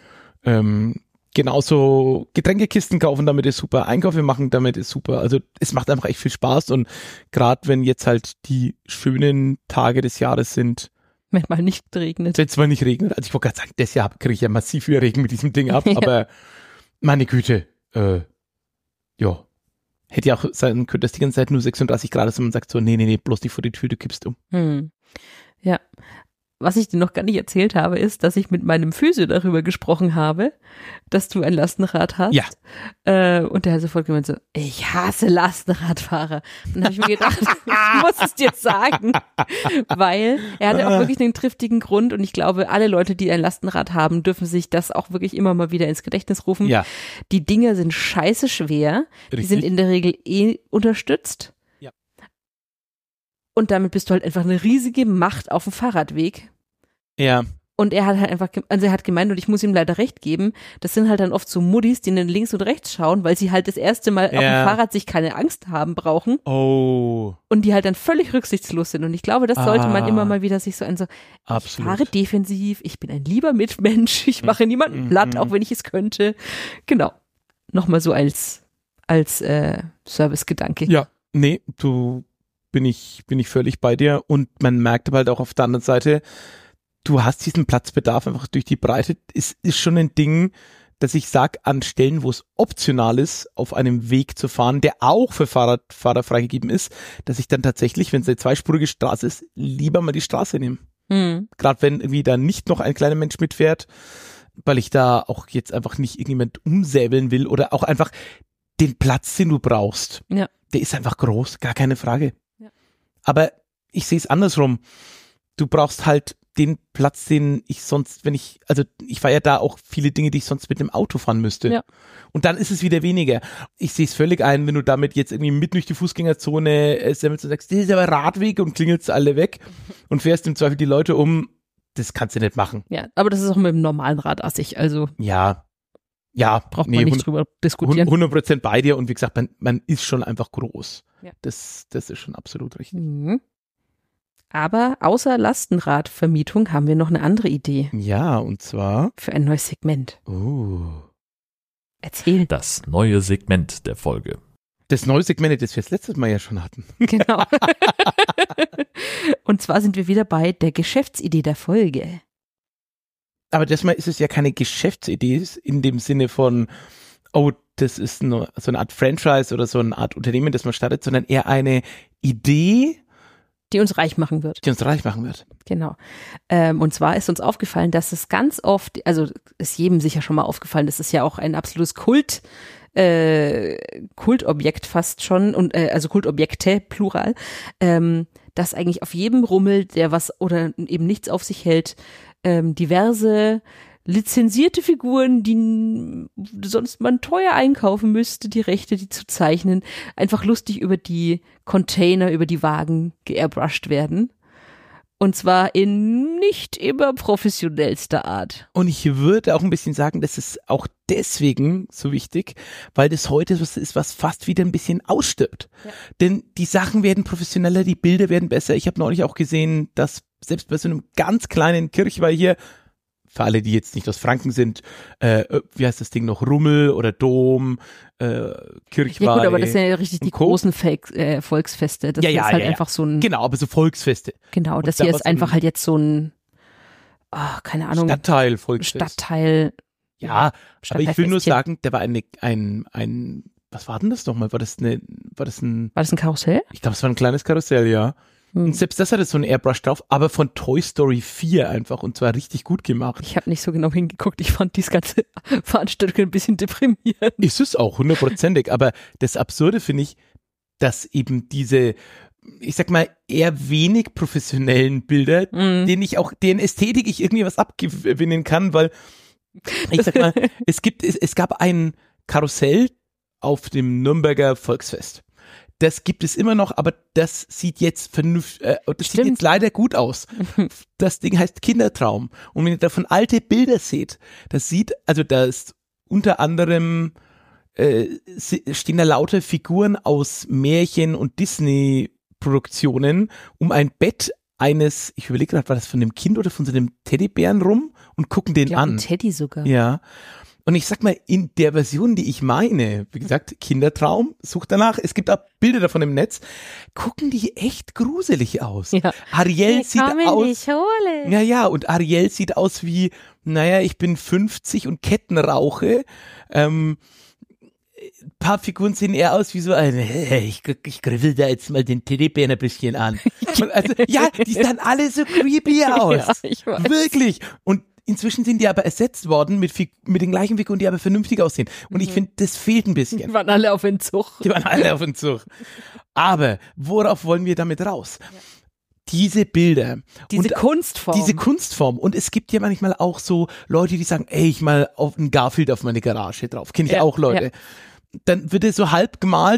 Ähm, genauso Getränkekisten kaufen, damit ist super, Einkäufe machen, damit ist super, also es macht einfach echt viel Spaß und gerade wenn jetzt halt die schönen Tage des Jahres sind, Wenn mal nicht regnet. wenn es mal nicht regnet, also ich wollte gerade sagen, das Jahr kriege ich ja massiv viel Regen mit diesem Ding ab, Ja. aber meine Güte, äh, ja, hätte ja auch sein können, dass die ganze Zeit nur sechsunddreißig Grad ist und man sagt so, nee, nee, nee, bloß nicht vor die Tür, du kippst um. Hm. Ja. Was ich dir noch gar nicht erzählt habe, ist, dass ich mit meinem Physio darüber gesprochen habe, dass du ein Lastenrad hast. Ja. Äh, und der hat sofort gemeint so, ich hasse Lastenradfahrer. Und dann habe ich mir gedacht, ich muss es dir sagen, weil er hatte auch wirklich einen triftigen Grund und ich glaube, alle Leute, die ein Lastenrad haben, dürfen sich das auch wirklich immer mal wieder ins Gedächtnis rufen. Ja, Die Dinger sind scheiße schwer, die richtig. sind in der Regel eh unterstützt. Ja. Und damit bist du halt einfach eine riesige Macht auf dem Fahrradweg. Ja, Und Und er hat halt einfach, also er hat gemeint, und ich muss ihm leider recht geben, das sind halt dann oft so Muddis, die dann links und rechts schauen, weil sie halt das erste Mal Ja. auf dem Fahrrad sich keine Angst haben brauchen Oh, und die halt dann völlig rücksichtslos sind. Und ich glaube, das sollte man Ah. immer mal wieder sich so ein so, absolut. ich fahre defensiv, ich bin ein lieber Mitmensch, ich mache niemanden Mhm. platt, auch wenn ich es könnte. Genau. Nochmal so als, als äh, Servicegedanke. Ja, nee, du bin ich, bin ich völlig bei dir und man merkt aber halt auch auf der anderen Seite, du hast diesen Platzbedarf einfach durch die Breite. Es ist schon ein Ding, dass ich sag, an Stellen, wo es optional ist, auf einem Weg zu fahren, der auch für Fahrradfahrer freigegeben ist, dass ich dann tatsächlich, wenn es eine zweispurige Straße ist, lieber mal die Straße nehme. Hm. Gerade wenn irgendwie da nicht noch ein kleiner Mensch mitfährt, weil ich da auch jetzt einfach nicht irgendjemand umsäbeln will oder auch einfach den Platz, den du brauchst. Ja. Der ist einfach groß, gar keine Frage. Ja. Aber ich sehe es andersrum. Du brauchst halt den Platz, den ich sonst, wenn ich, also ich fahre ja da auch viele Dinge, die ich sonst mit dem Auto fahren müsste. Ja. Und dann ist es wieder weniger. Ich sehe es völlig ein, wenn du damit jetzt irgendwie mitten durch die Fußgängerzone äh, semmelst und sagst, das ist aber Radweg und klingelst alle weg und fährst im Zweifel die Leute um. Das kannst du nicht machen. Ja, aber das ist auch mit dem normalen Rad assig, also Ja. Ja. braucht man nee, nicht drüber diskutieren. hundert Prozent bei dir und wie gesagt, man, man ist schon einfach groß. Ja. Das, das ist schon absolut richtig. Mhm. Aber außer Lastenradvermietung haben wir noch eine andere Idee Ja, und zwar, für ein neues Segment. oh, Erzähl. Das neue Segment der Folge. das neue Segment, das wir das letztes Mal ja schon hatten. Genau. Und zwar sind wir wieder bei der Geschäftsidee der Folge. Aber diesmal ist es ja keine Geschäftsidee in dem Sinne von, oh, das ist nur so eine Art Franchise oder so eine Art Unternehmen, das man startet, sondern eher eine Idee, Die uns reich machen wird. die uns reich machen wird. Genau. Ähm, und zwar ist uns aufgefallen, dass es ganz oft, also ist jedem sicher schon mal aufgefallen, das ist ja auch ein absolutes Kult, äh, Kultobjekt fast schon, und äh, also Kultobjekte, Plural, ähm, dass eigentlich auf jedem Rummel, der was oder eben nichts auf sich hält, ähm, diverse lizenzierte Figuren, die n- sonst man teuer einkaufen müsste, die Rechte, die zu zeichnen, einfach lustig über die Container, über die Wagen geairbrushed werden. Und zwar in nicht immer professionellster Art. Und ich würde auch ein bisschen sagen, das ist auch deswegen so wichtig, weil das heute was ist, was fast wieder ein bisschen ausstirbt. Ja. Denn die Sachen werden professioneller, die Bilder werden besser. Ich habe neulich auch gesehen, dass selbst bei so einem ganz kleinen Kirchweih hier, für alle, die jetzt nicht aus Franken sind, äh, wie heißt das Ding noch, Rummel oder Dom, äh, Kirchweih. Ja gut, aber das sind ja richtig und die Co. großen Fake, äh, Volksfeste. Das Ja, hier ja, ist halt ja, ja. einfach so ein, Genau, aber so Volksfeste. genau, Und das da hier war ist so ein einfach halt jetzt so ein, ah, keine Ahnung, Stadtteil, Volksfest. Stadtteil. Ja, aber ich will nur Stadtteilfestchen. sagen, der war eine, ein, ein, was war denn das nochmal? War das eine, war das ein, War das ein Karussell? ich glaube, es war ein kleines Karussell, ja. Hm. Und selbst das hatte so ein Airbrush drauf, aber von Toy Story vier einfach und zwar richtig gut gemacht. Ich habe nicht so genau hingeguckt. Ich fand diese ganze Veranstaltung ein bisschen deprimierend. Ist es auch, hundertprozentig, aber das Absurde finde ich, dass eben diese, ich sag mal, eher wenig professionellen Bilder, Mhm. denen ich auch, deren Ästhetik ich irgendwie was abgewinnen kann, weil ich sag mal, es gibt, es, es gab ein Karussell auf dem Nürnberger Volksfest. Das gibt es immer noch, aber das sieht jetzt vernünftig, äh, das sieht Stimmt. jetzt leider gut aus. Das Ding heißt Kindertraum. Und wenn ihr davon alte Bilder seht, das sieht, also da ist unter anderem äh, si- stehen da lauter Figuren aus Märchen und Disney-Produktionen um ein Bett eines, ich überlege gerade, war das von dem Kind oder von so einem Teddybären rum und gucken den Ich glaub, an. ein Teddy sogar. Ja. Und ich sag mal, in der Version, die ich meine, wie gesagt, Kindertraum, sucht danach, es gibt auch Bilder davon im Netz, gucken die echt gruselig aus. Ja. Ariel sieht aus, Schule. ja, ja, und Ariel sieht aus wie, naja, ich bin fünfzig und Ketten rauche. Ähm, ein paar Figuren sehen eher aus wie so ein, hey, ich, ich griffel da jetzt mal den Teddybären ein bisschen an. Und also, ja, die sahen alle so creepy aus. Ja, ich weiß. Wirklich. Und inzwischen sind die aber ersetzt worden mit, Fig- mit den gleichen Figuren, die aber vernünftig aussehen. Und ich finde, das fehlt ein bisschen. Die waren alle auf Entzug. Die waren alle auf Entzug. Aber worauf wollen wir damit raus? Diese Bilder. Diese und Kunstform. diese Kunstform. Und es gibt ja manchmal auch so Leute, die sagen, ey, ich mal auf einen Garfield auf meine Garage drauf. Kenne ich Ja, auch Leute. ja. Dann wird er so halb gemalt und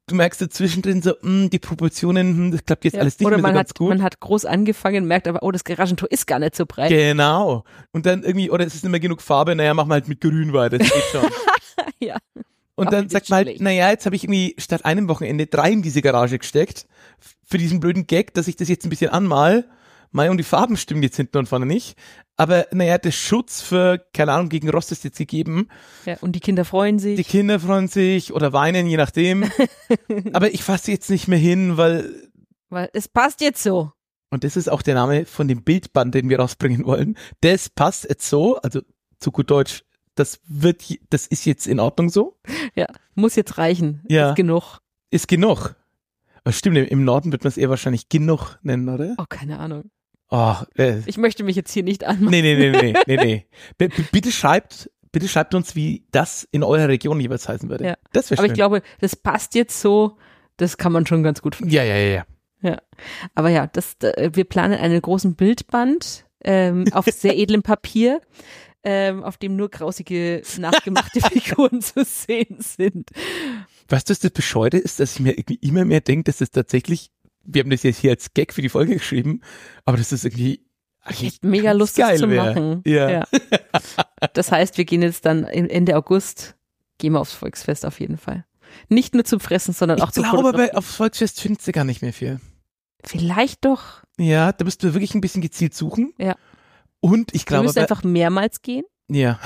du merkst so zwischendrin so, mh, die Proportionen, hm, das klappt jetzt Ja. alles nicht Oder mehr so man ganz hat, gut. man hat groß angefangen, merkt aber, oh, das Garagentor ist gar nicht so breit. Genau. Und dann irgendwie, oder es ist nicht mehr genug Farbe, naja, mach mal halt mit Grün weiter, das geht schon. Ja. Und Auch dann nicht sagt man halt, schlecht. naja, jetzt habe ich irgendwie statt einem Wochenende drei in diese Garage gesteckt, f- für diesen blöden Gag, dass ich das jetzt ein bisschen anmal, Mai, und die Farben stimmen jetzt hinten und vorne nicht. Aber naja, der Schutz für, keine Ahnung, gegen Rost ist jetzt gegeben. Ja, und die Kinder freuen sich. Die Kinder freuen sich oder weinen, je nachdem. Aber ich fasse jetzt nicht mehr hin, weil, Weil es passt jetzt so. und das ist auch der Name von dem Bildband, den wir rausbringen wollen. Das passt jetzt so, also zu gut Deutsch, das wird, je- das ist jetzt in Ordnung so. Ja, muss jetzt reichen. Ja. Ist genug. Ist genug. Aber stimmt, im- im Norden wird man es eher wahrscheinlich genug nennen, oder? Oh, keine Ahnung. Oh, äh, Ich möchte mich jetzt hier nicht anmachen. nee, nee, nee, nee, nee, nee. B b- bitte schreibt, bitte schreibt uns, wie das in eurer Region jeweils heißen würde. Ja. Das wäre Aber schön. ich glaube, das passt jetzt so, das kann man schon ganz gut verstehen. ja, ja, ja, ja. Aber ja, das, äh, wir planen einen großen Bildband ähm, auf sehr edlem Papier, ähm, auf dem nur grausige, nachgemachte Figuren zu sehen sind. Weißt du, was das Bescheute ist, dass ich mir irgendwie immer mehr denke, dass es tatsächlich, wir haben das jetzt hier als Gag für die Folge geschrieben, aber das ist irgendwie Ich hätte mega Lust, das geil zu wär. machen. Ja. Das heißt, wir gehen jetzt dann im Ende August, gehen wir aufs Volksfest auf jeden Fall. Nicht nur zum Fressen, sondern auch Ich zum glaube, Fotografieren. bei, aufs Volksfest findest du gar nicht mehr viel. Vielleicht doch. Ja, da musst du wirklich ein bisschen gezielt suchen. Ja. Und ich Wir glaube, müssen bei, einfach mehrmals gehen. ja.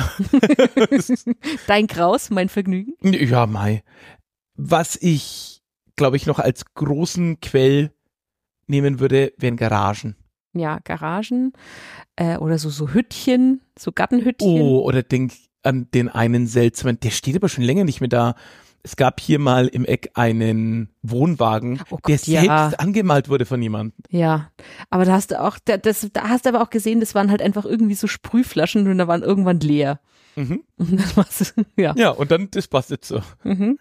Dein Graus, mein Vergnügen. Ja, Mai. Was ich, glaube ich, noch als großen Quell nehmen würde, wären Garagen. Ja, Garagen äh, oder so, so Hüttchen, so Gartenhüttchen. Oh, oder denk an den einen seltsamen, der steht aber schon länger nicht mehr da. Es gab hier mal im Eck einen Wohnwagen, Oh Gott, der ja. selbst angemalt wurde von jemandem. Ja, aber da hast du auch, da, das, da hast du aber auch gesehen, das waren halt einfach irgendwie so Sprühflaschen und da waren irgendwann leer. Mhm. Und das war's, ja. Ja, und dann, das passt jetzt so. Mhm.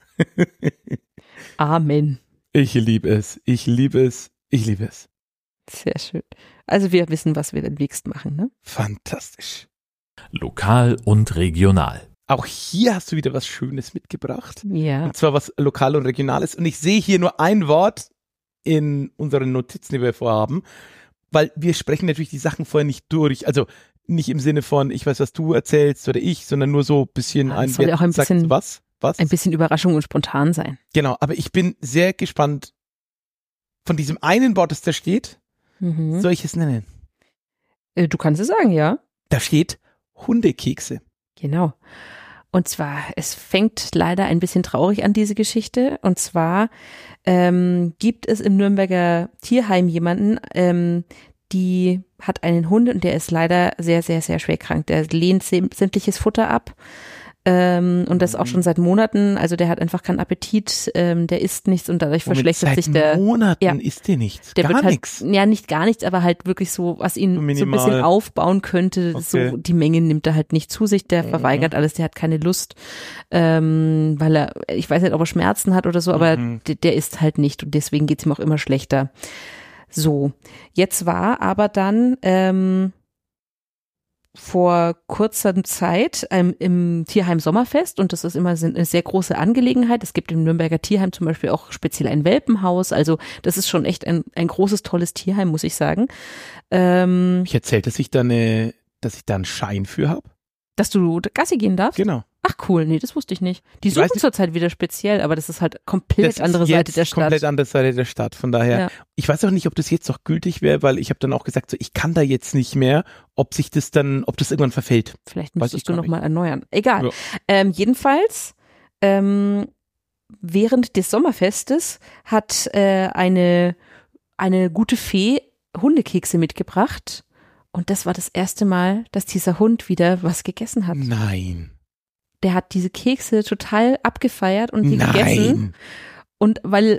Amen. Ich liebe es, ich liebe es, ich liebe es. Sehr schön. Also wir wissen, was wir demnächst machen, ne? Fantastisch. Lokal und regional. Auch hier hast du wieder was Schönes mitgebracht. Ja. Und zwar was lokal und regionales. Und ich sehe hier nur ein Wort in unseren Notizen, die wir vorhaben, weil wir sprechen natürlich die Sachen vorher nicht durch. Also nicht im Sinne von, ich weiß, was du erzählst oder ich, sondern nur so ein bisschen Ja, ein, das soll ja auch ein sagt bisschen- was? Was? Ein bisschen Überraschung und spontan sein. Genau, aber ich bin sehr gespannt von diesem einen Wort, das da steht. Mhm. Soll ich es nennen? Äh, Du kannst es sagen, ja. Da steht Hundekekse. Genau. Und zwar, es fängt leider ein bisschen traurig an, diese Geschichte. Und zwar ähm, gibt es im Nürnberger Tierheim jemanden, ähm, die hat einen Hund und der ist leider sehr, sehr, sehr schwer krank. Der lehnt säm- sämtliches Futter ab. Ähm, und das auch schon seit Monaten. Also der hat einfach keinen Appetit, ähm, der isst nichts und dadurch Moment, verschlechtert seit sich der. Monaten Ja. isst der nichts. Der Gar wird halt, nichts. ja, nicht gar nichts, aber halt wirklich so, was ihn So so ein minimal. bisschen aufbauen könnte. Okay. So die Menge nimmt er halt nicht zu sich, der Mhm. verweigert alles, der hat keine Lust, ähm, weil er, ich weiß nicht, ob er Schmerzen hat oder so, aber Mhm. der, der isst halt nicht und deswegen geht's ihm auch immer schlechter. So, jetzt war aber dann ähm, vor kurzer Zeit ähm, im Tierheim Sommerfest und das ist immer eine sehr große Angelegenheit. Es gibt im Nürnberger Tierheim zum Beispiel auch speziell ein Welpenhaus. Also das ist schon echt ein, ein großes, tolles Tierheim, muss ich sagen. Ähm, Ich erzählt, dass ich da eine, dass ich da einen Schein für habe. dass du Gassi gehen darfst? Genau. Ach cool, nee, das wusste ich nicht. Die Ich weiß suchen nicht- zurzeit wieder speziell, aber das ist halt komplett Das andere ist Seite jetzt der Stadt. Komplett andere Seite der Stadt. Von daher, Ja. ich weiß auch nicht, ob das jetzt noch gültig wäre, weil ich habe dann auch gesagt, so, ich kann da jetzt nicht mehr, ob sich das dann, ob das irgendwann verfällt. Vielleicht Weiß müsstest ich du gar noch nicht. mal erneuern. Egal. Ja. Ähm, jedenfalls, ähm, während des Sommerfestes hat äh, eine, eine gute Fee Hundekekse mitgebracht. Und das war das erste Mal, dass dieser Hund wieder was gegessen hat. Nein. Der hat diese Kekse total abgefeiert und die gegessen. Nein. Und weil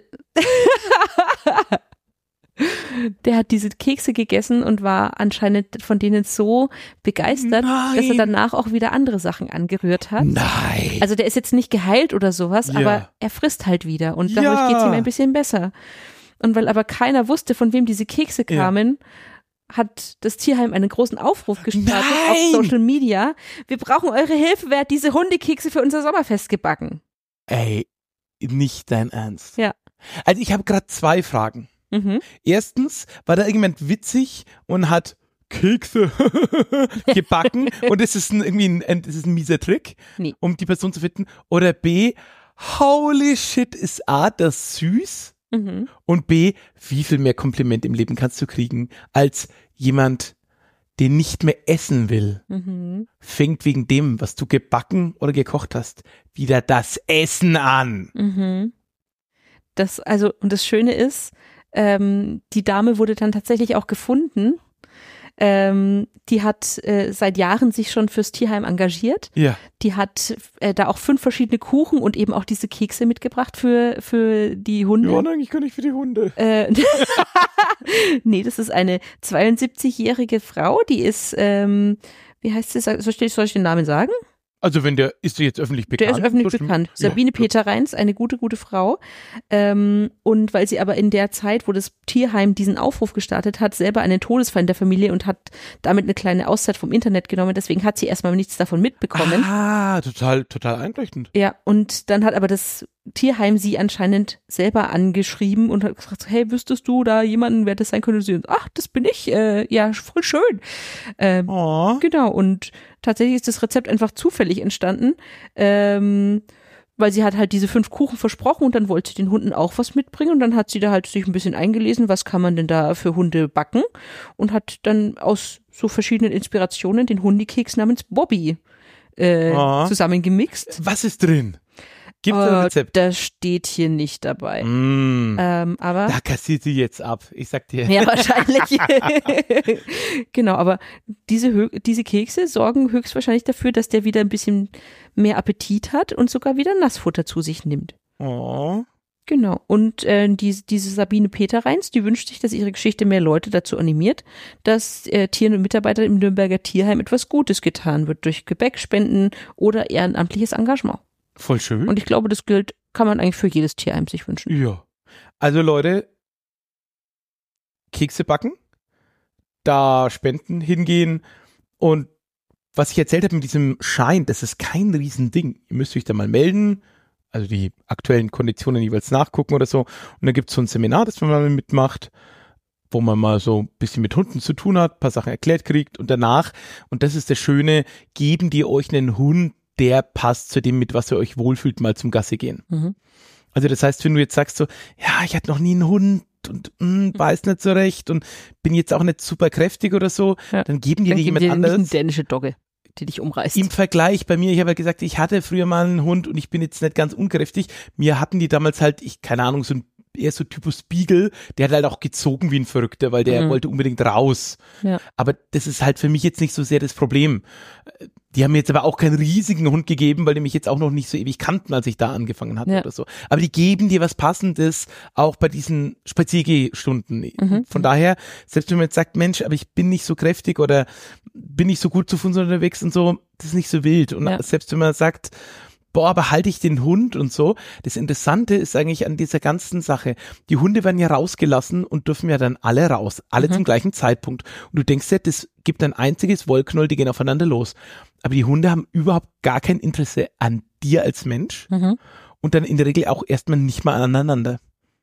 der hat diese Kekse gegessen und war anscheinend von denen so begeistert, Nein. dass er danach auch wieder andere Sachen angerührt hat. Nein. Also der ist jetzt nicht geheilt oder sowas, Ja. aber er frisst halt wieder und Ja. dadurch geht's ihm ein bisschen besser. Und weil aber keiner wusste, von wem diese Kekse Ja. kamen, hat das Tierheim einen großen Aufruf gestartet auf Nein. Social Media. Wir brauchen eure Hilfe, wer hat diese Hundekekse für unser Sommerfest gebacken? Ey, nicht dein Ernst. Ja. Also ich habe gerade zwei Fragen. Mhm. Erstens, war da irgendjemand witzig und hat Kekse gebacken und das ist ein, irgendwie ein, das ist ein mieser Trick, Nee. um die Person zu finden. Oder B, holy shit, ist A, das süß? Mhm. Und B, wie viel mehr Kompliment im Leben kannst du kriegen, als jemand, der nicht mehr essen will, Mhm. fängt wegen dem, was du gebacken oder gekocht hast, wieder das Essen an. Mhm. Das, also, und das Schöne ist, ähm, die Dame wurde dann tatsächlich auch gefunden. Ähm, die hat äh, seit Jahren sich schon fürs Tierheim engagiert. Ja. Die hat äh, da auch fünf verschiedene Kuchen und eben auch diese Kekse mitgebracht für, für die Hunde. Ja, eigentlich gar nicht für die Hunde. Äh, nee, das ist eine zweiundsiebzigjährige Frau, die ist, ähm, wie heißt sie, soll ich, soll ich den Namen sagen? Also wenn der, ist der jetzt öffentlich bekannt? Der ist öffentlich So stimmt. bekannt. Sabine Ja. Peter-Reins, eine gute, gute Frau. Ähm, und weil sie aber in der Zeit, wo das Tierheim diesen Aufruf gestartet hat, selber einen Todesfall in der Familie und hat damit eine kleine Auszeit vom Internet genommen, deswegen hat sie erstmal nichts davon mitbekommen. Ah, total, total einleuchtend. Ja, und dann hat aber das Tierheim sie anscheinend selber angeschrieben und hat gesagt, hey, wüsstest du da jemanden, wer das sein könnte? Sie, ach, das bin ich, äh, ja, voll schön. Ähm, Oh. Genau, und tatsächlich ist das Rezept einfach zufällig entstanden, ähm, weil sie hat halt diese fünf Kuchen versprochen und dann wollte sie den Hunden auch was mitbringen und dann hat sie da halt sich ein bisschen eingelesen, was kann man denn da für Hunde backen und hat dann aus so verschiedenen Inspirationen den Hundekeks namens Bobby äh, Oh. zusammengemixt. Was ist drin? Gibt es ein Äh, Rezept? Das steht hier nicht dabei. Mm. Ähm, aber Da kassiert sie jetzt ab. Ich sag dir. ja, wahrscheinlich. Genau, aber diese, Hö- diese Kekse sorgen höchstwahrscheinlich dafür, dass der wieder ein bisschen mehr Appetit hat und sogar wieder Nassfutter zu sich nimmt. Oh. Genau. Und äh, die, diese Sabine Peter-Reins, die wünscht sich, dass ihre Geschichte mehr Leute dazu animiert, dass äh, Tieren und Mitarbeitern im Nürnberger Tierheim etwas Gutes getan wird durch Gebäckspenden oder ehrenamtliches Engagement. Voll schön. Und ich glaube, das gilt, kann man eigentlich für jedes Tierheim sich wünschen. Ja. Also Leute, Kekse backen, da spenden, hingehen und was ich erzählt habe mit diesem Schein, das ist kein Riesending. Ihr müsst euch da mal melden, also die aktuellen Konditionen jeweils nachgucken oder so. Und dann gibt es so ein Seminar, das man mal mitmacht, wo man mal so ein bisschen mit Hunden zu tun hat, ein paar Sachen erklärt kriegt und danach, und das ist das Schöne, geben die euch einen Hund, der passt zu dem, mit was ihr euch wohlfühlt, mal zum Gassi gehen. Mhm. Also das heißt, wenn du jetzt sagst so, ja, ich hatte noch nie einen Hund und mh, weiß nicht so recht und bin jetzt auch nicht super kräftig oder so, Ja. dann geben die Dann dir geben jemand dir nicht eine anderes. dänische Dogge, die dich umreißt. Im Vergleich bei mir, ich habe ja gesagt, ich hatte früher mal einen Hund und ich bin jetzt nicht ganz unkräftig. Mir hatten die damals halt, ich keine Ahnung, so ein eher so Typus Beagle, der hat halt auch gezogen wie ein Verrückter, weil der Mhm. wollte unbedingt raus. Ja. Aber das ist halt für mich jetzt nicht so sehr das Problem. Die haben mir jetzt aber auch keinen riesigen Hund gegeben, weil die mich jetzt auch noch nicht so ewig kannten, als ich da angefangen hatte Ja. oder so. Aber die geben dir was Passendes auch bei diesen Spaziergehstunden. Mhm. Von daher, selbst wenn man jetzt sagt, Mensch, aber ich bin nicht so kräftig oder bin nicht so gut zu Fuß unterwegs und so, das ist nicht so wild. Und Ja. selbst wenn man sagt, boah, aber halte ich den Hund und so. Das Interessante ist eigentlich an dieser ganzen Sache, die Hunde werden ja rausgelassen und dürfen ja dann alle raus, alle Mhm. zum gleichen Zeitpunkt. Und du denkst ja, das gibt ein einziges Wollknoll, die gehen aufeinander los. Aber die Hunde haben überhaupt gar kein Interesse an dir als Mensch Mhm. und dann in der Regel auch erstmal nicht mal aneinander.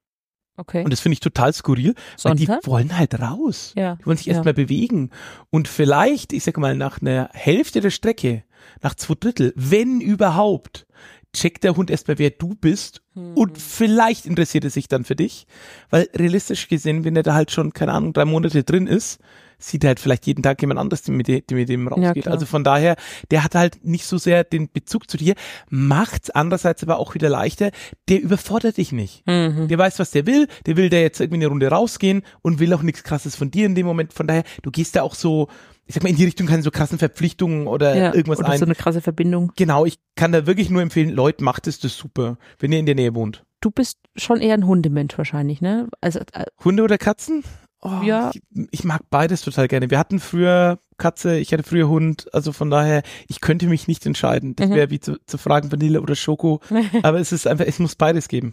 Okay. Und das finde ich total skurril, weil die Sonntag? wollen halt raus. Ja. Die wollen sich Ja. erstmal bewegen. Und vielleicht, ich sag mal, nach einer Hälfte der Strecke, nach zwei Drittel, wenn überhaupt, checkt der Hund erstmal, wer du bist Mhm. und vielleicht interessiert er sich dann für dich. Weil realistisch gesehen, wenn er da halt schon, keine Ahnung, drei Monate drin ist, sieht er halt vielleicht jeden Tag jemand anderes, der mit dem, der mit dem rausgeht. klar. Also von daher, der hat halt nicht so sehr den Bezug zu dir, macht's andererseits aber auch wieder leichter, der überfordert dich nicht. Mhm. Der weiß, was der will, der will da jetzt irgendwie eine Runde rausgehen und will auch nichts Krasses von dir in dem Moment. Von daher, du gehst da auch so, ich sag mal, in die Richtung keine so krassen Verpflichtungen oder Ja, irgendwas oder ein. so eine krasse Verbindung. Genau, ich kann da wirklich nur empfehlen, Leute, macht es, das ist super, wenn ihr in der Nähe wohnt. Du bist schon eher ein Hundemensch wahrscheinlich, ne? Also äh, Hunde oder Katzen? Oh, Ja. Ich, ich mag beides total gerne. Wir hatten früher Katze, ich hatte früher Hund, also von daher, ich könnte mich nicht entscheiden. Das Mhm. wäre wie zu, zu fragen, Vanille oder Schoko. Aber es ist einfach, es muss beides geben.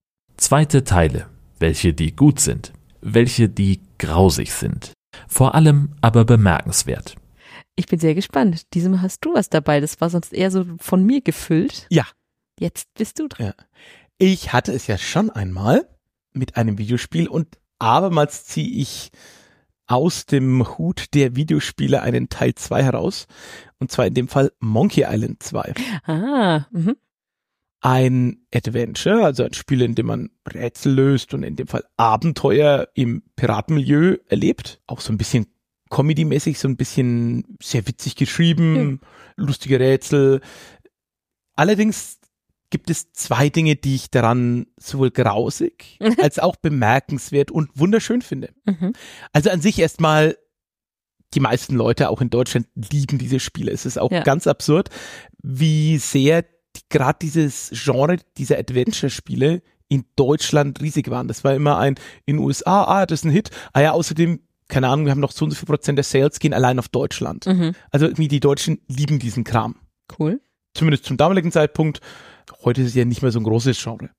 Zweite Teile, welche die gut sind, welche die grausig sind. Vor allem aber bemerkenswert. ich bin sehr gespannt. Diesmal hast du was dabei. Das war sonst eher so von mir gefüllt. Ja. Jetzt bist du dran. Ja. Ich hatte es ja schon einmal mit einem Videospiel und abermals ziehe ich aus dem Hut der Videospiele einen Teil zwei heraus. Und zwar in dem Fall Monkey Island zwei. Ah, mhm. Ein Adventure, also ein Spiel, in dem man Rätsel löst und in dem Fall Abenteuer im Piratenmilieu erlebt. Auch so ein bisschen Comedy-mäßig, so ein bisschen sehr witzig geschrieben, ja. Lustige Rätsel. Allerdings gibt es zwei Dinge, die ich daran sowohl grausig als auch bemerkenswert und wunderschön finde. Mhm. Also an sich erstmal, die meisten Leute auch in Deutschland lieben diese Spiele. Es ist auch ja. ganz absurd, wie sehr gerade dieses Genre, diese Adventure-Spiele in Deutschland riesig waren. Das war immer ein, in den U S A, ah, das ist ein Hit. Ah ja, außerdem, keine Ahnung, wir haben noch so und so viel Prozent der Sales gehen allein auf Deutschland. Mhm. Also irgendwie die Deutschen lieben diesen Kram. Cool. Zumindest zum damaligen Zeitpunkt. Heute ist es ja nicht mehr so ein großes Genre.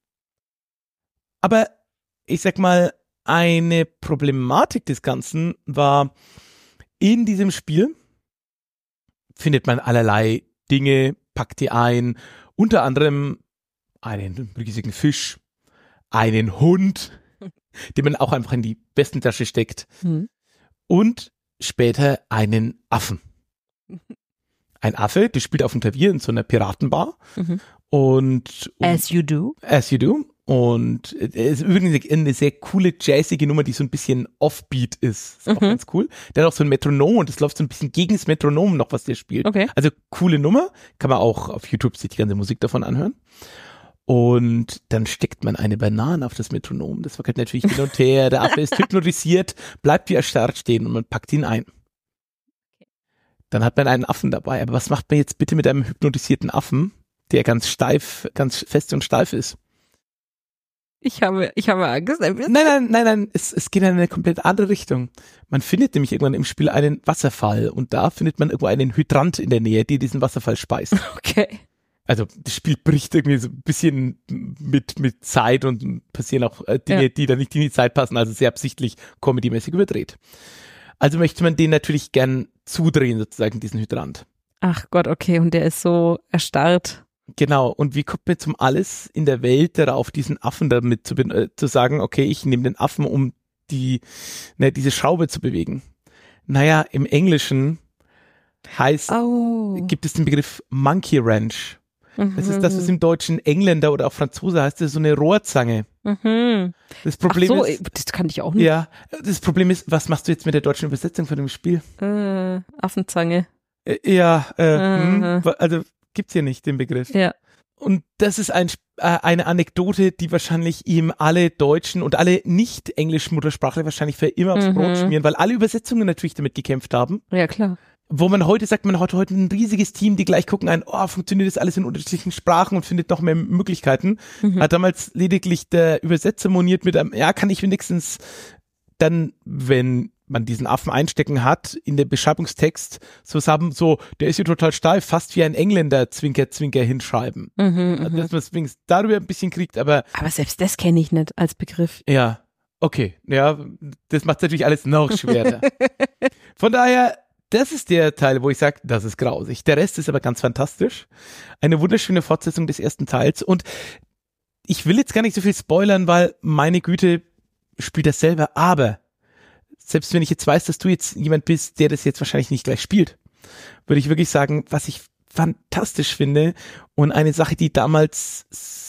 Aber ich sag mal, eine Problematik des Ganzen war, in diesem Spiel findet man allerlei Dinge, packt die ein, unter anderem einen riesigen Fisch, einen Hund, den man auch einfach in die Westentasche steckt, mhm. und später einen Affen. Ein Affe, der spielt auf dem Klavier in so einer Piratenbar. Mhm. Und, und As you do. As you do. Und es ist übrigens eine sehr coole, jazzige Nummer, die so ein bisschen offbeat ist. Ist mhm. auch ganz cool. Der hat auch so ein Metronom und das läuft so ein bisschen gegen das Metronom noch, was der spielt. Okay. Also coole Nummer. Kann man auch auf YouTube sich die ganze Musik davon anhören. Und dann steckt man eine Banane auf das Metronom. Das wackelt natürlich hin und her. Der Affe ist hypnotisiert, bleibt wie erstarrt stehen und man packt ihn ein. Dann hat man einen Affen dabei. Aber was macht man jetzt bitte mit einem hypnotisierten Affen, der ganz steif, ganz fest und steif ist? Ich habe, ich habe Angst. Nein, nein, nein, nein, es, es geht in eine komplett andere Richtung. Man findet nämlich irgendwann im Spiel einen Wasserfall und da findet man irgendwo einen Hydrant in der Nähe, der diesen Wasserfall speist. Okay. Also das Spiel bricht irgendwie so ein bisschen mit, mit Zeit und passieren auch äh, Dinge, ja. die da nicht in die Zeit passen, also sehr absichtlich comedymäßig überdreht. Also möchte man den natürlich gern zudrehen, sozusagen, diesen Hydrant. Ach Gott, okay, und der ist so erstarrt. Genau, und wie kommt man zum alles in der Welt darauf, diesen Affen damit zu, äh, zu sagen, okay, ich nehme den Affen, um die, ne, diese Schraube zu bewegen? Naja, im Englischen heißt, oh. gibt es den Begriff Monkey Wrench. Mhm. Das ist das, was im Deutschen Engländer oder auch Franzose heißt, das ist so eine Rohrzange. Mhm. Das Problem Ach so, ist, das kann ich auch nicht. Ja, das Problem ist, was machst du jetzt mit der deutschen Übersetzung von dem Spiel? Äh, Affenzange. Äh, ja, äh, Mhm. mh, also gibt's hier nicht den Begriff. Ja. Und das ist ein, äh, eine Anekdote, die wahrscheinlich ihm alle Deutschen und alle nicht englischen Muttersprachler wahrscheinlich für immer aufs Mhm. Brot schmieren, weil alle Übersetzungen natürlich damit gekämpft haben. Ja, klar. Wo man heute sagt, man hat heute ein riesiges Team, die gleich gucken ein, oh, funktioniert das alles in unterschiedlichen Sprachen und findet noch mehr Möglichkeiten. Mhm. Hat damals lediglich der Übersetzer moniert mit einem, ja, kann ich wenigstens dann, wenn man diesen Affen einstecken hat, in der Beschreibungstext so sagen, so, der ist hier total steif, fast wie ein Engländer, Zwinker, Zwinker hinschreiben. Mhm, also, dass man es wenigstens darüber ein bisschen kriegt, aber. Aber selbst das kenne ich nicht als Begriff. Ja, okay, ja, das macht natürlich alles noch schwerer. Von daher, das ist der Teil, wo ich sage, das ist grausig. Der Rest ist aber ganz fantastisch. Eine wunderschöne Fortsetzung des ersten Teils und ich will jetzt gar nicht so viel spoilern, weil meine Güte, spielt das selber, aber selbst wenn ich jetzt weiß, dass du jetzt jemand bist, der das jetzt wahrscheinlich nicht gleich spielt, würde ich wirklich sagen, was ich fantastisch finde und eine Sache, die damals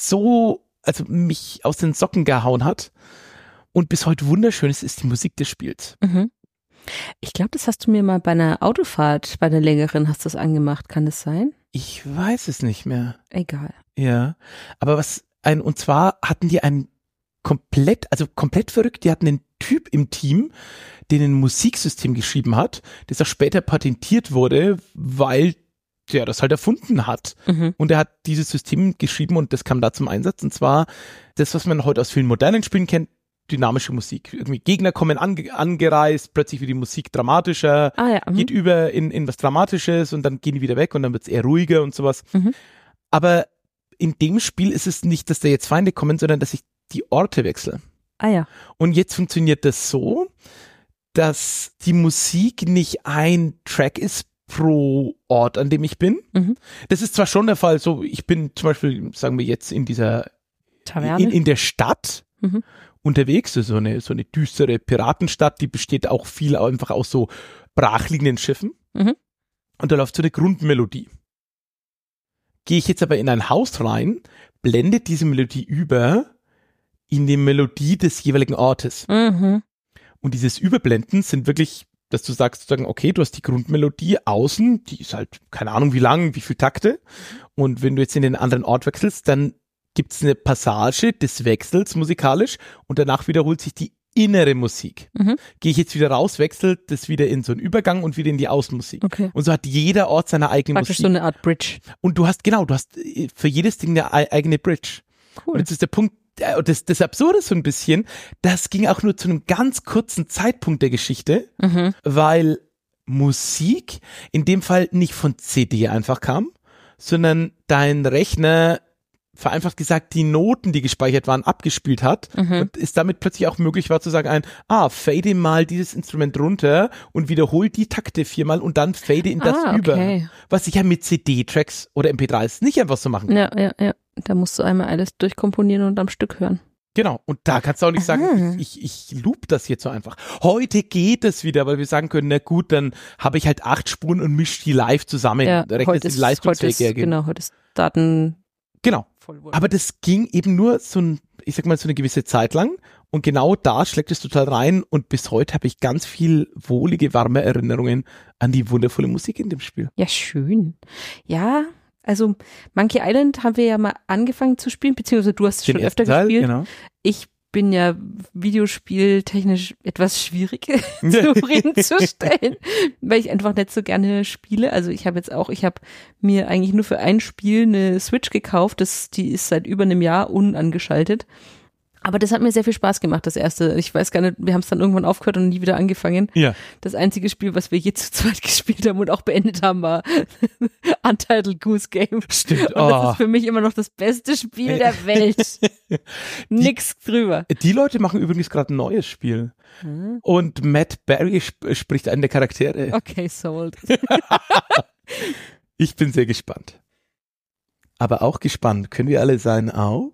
so, also mich aus den Socken gehauen hat und bis heute wunderschön ist, ist die Musik des Spiels. Mhm. Ich glaube, das hast du mir mal bei einer Autofahrt, bei einer längeren, hast du das angemacht. Kann das sein? Ich weiß es nicht mehr. Egal. Ja, aber was ein, und zwar hatten die einen komplett, also komplett verrückt, die hatten einen Typ im Team, der ein Musiksystem geschrieben hat, das auch später patentiert wurde, weil der das halt erfunden hat. Mhm. Und er hat dieses System geschrieben und das kam da zum Einsatz. Und zwar das, was man heute aus vielen modernen Spielen kennt, dynamische Musik. Irgendwie Gegner kommen ange- angereist, plötzlich wird die Musik dramatischer, ah, ja. mhm. geht über in, in was Dramatisches und dann gehen die wieder weg und dann wird es eher ruhiger und sowas. Mhm. Aber in dem Spiel ist es nicht, dass da jetzt Feinde kommen, sondern dass sich die Orte wechseln. Ah ja. Und jetzt funktioniert das so, dass die Musik nicht ein Track ist pro Ort, an dem ich bin. Mhm. Das ist zwar schon der Fall, so ich bin zum Beispiel, sagen wir jetzt in dieser Taverne. in, in der Stadt Mhm. unterwegs, so eine, so eine düstere Piratenstadt, die besteht auch viel einfach aus so brachliegenden Schiffen. Mhm. Und da läuft so eine Grundmelodie. Gehe ich jetzt aber in ein Haus rein, blendet diese Melodie über in die Melodie des jeweiligen Ortes. Mhm. Und dieses Überblenden sind wirklich, dass du sagst, sozusagen, okay, du hast die Grundmelodie außen, die ist halt, keine Ahnung wie lang, wie viel Takte. Und wenn du jetzt in den anderen Ort wechselst, dann gibt es eine Passage des Wechsels musikalisch und danach wiederholt sich die innere Musik. Mhm. Gehe ich jetzt wieder raus, wechselt das wieder in so einen Übergang und wieder in die Außenmusik. Okay. Und so hat jeder Ort seine eigene Praktisch Musik. so eine Art Bridge. Und du hast, genau, du hast für jedes Ding eine ei- eigene Bridge. Cool. Und jetzt ist der Punkt, äh, das, das Absurde so ein bisschen, das ging auch nur zu einem ganz kurzen Zeitpunkt der Geschichte, Mhm. weil Musik in dem Fall nicht von C D einfach kam, sondern dein Rechner, vereinfacht gesagt, die Noten, die gespeichert waren, abgespielt hat Mhm. und es damit plötzlich auch möglich war zu sagen, ein, ah, fade mal dieses Instrument runter und wiederhol die Takte viermal und dann fade in das Ah, über. okay. Was ich ja mit C D-Tracks oder M P dreis nicht einfach so machen kann. Ja, ja, ja. Da musst du einmal alles durchkomponieren und am Stück hören. Genau, und da kannst du auch nicht sagen, Aha. ich, ich, ich loop das jetzt so einfach. Heute geht es wieder, weil wir sagen können, na gut, dann habe ich halt acht Spuren und mische die live zusammen. Ja, Da rechnet heute die ist, heute Leistungsfähig ist, hergeben. genau, heute ist Daten Genau. voll. Aber das ging eben nur so ein, ich sag mal, so eine gewisse Zeit lang. Und genau da schlägt es total rein. Und bis heute habe ich ganz viel wohlige, warme Erinnerungen an die wundervolle Musik in dem Spiel. Ja, schön. Ja, also Monkey Island haben wir ja mal angefangen zu spielen, beziehungsweise du hast es schon öfter gespielt. Genau. Ich bin ja videospieltechnisch etwas schwierig zufriedenzustellen, weil ich einfach nicht so gerne spiele. Also ich habe jetzt auch, ich habe mir eigentlich nur für ein Spiel eine Switch gekauft, das, die ist seit über einem Jahr unangeschaltet. Aber das hat mir sehr viel Spaß gemacht, das erste. Ich weiß gar nicht, wir haben es dann irgendwann aufgehört und nie wieder angefangen. Ja. Das einzige Spiel, was wir je zu zweit gespielt haben und auch beendet haben, war Untitled Goose Game. Stimmt. Und das Oh. ist für mich immer noch das beste Spiel der Welt. Nix drüber. Die Leute machen übrigens gerade ein neues Spiel. Und Matt Berry sp spricht einen der Charaktere. Okay, sold. Ich bin sehr gespannt. Aber auch gespannt können wir alle sein auch.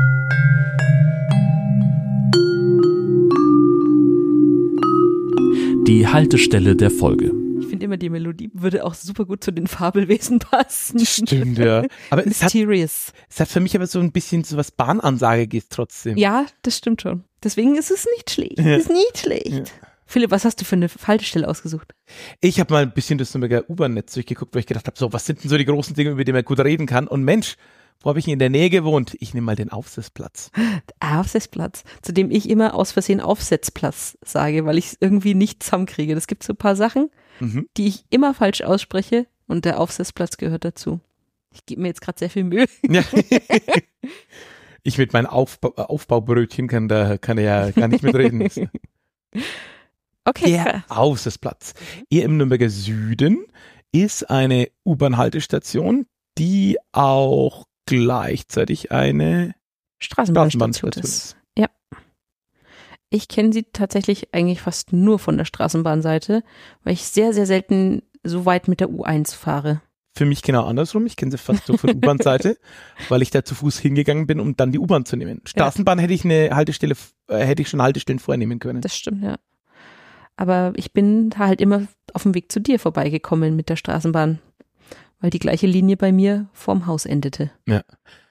Die Haltestelle der Folge. Ich finde immer, die Melodie würde auch super gut zu den Fabelwesen passen. Stimmt, ja. Aber es hat, Mysterious. es hat für mich aber so ein bisschen so was Bahnansage-Gehst trotzdem. Ja, das stimmt schon. Deswegen ist es nicht schlecht. Ja. Ist nicht schlecht. Ja. Philipp, was hast du für eine Haltestelle ausgesucht? Ich habe mal ein bisschen das Nürnberger U-Bahn-Netz durchgeguckt, weil ich gedacht habe, so, was sind denn so die großen Dinge, über die man gut reden kann? Und Mensch, wo habe ich in der Nähe gewohnt? Ich nehme mal den Aufsitzplatz. Aufsitzplatz, zu dem ich immer aus Versehen Aufsetzplatz sage, weil ich es irgendwie nicht zusammenkriege. Das gibt so ein paar Sachen, Mhm. die ich immer falsch ausspreche und der Aufsitzplatz gehört dazu. Ich gebe mir jetzt gerade sehr viel Mühe. Ja. Ich mit meinen Aufba Aufbaubrötchen kann da kann er ja gar nicht mitreden. Okay, Der Aufsitzplatz. Hier im Nürnberger Süden ist eine U-Bahn-Haltestation, die auch gleichzeitig eine Straßenbahnstation Straßenbahnstation ist. ist. Ja. Ich kenne sie tatsächlich eigentlich fast nur von der Straßenbahnseite, weil ich sehr, sehr selten so weit mit der U eins fahre. Für mich genau andersrum. Ich kenne sie fast so von U-Bahn-Seite, weil ich da zu Fuß hingegangen bin, um dann die U-Bahn zu nehmen. Straßenbahn hätte ich eine Haltestelle, äh, hätte ich schon Haltestellen vornehmen können. Das stimmt, ja. Aber ich bin da halt immer auf dem Weg zu dir vorbeigekommen mit der Straßenbahn, weil die gleiche Linie bei mir vorm Haus endete. Ja.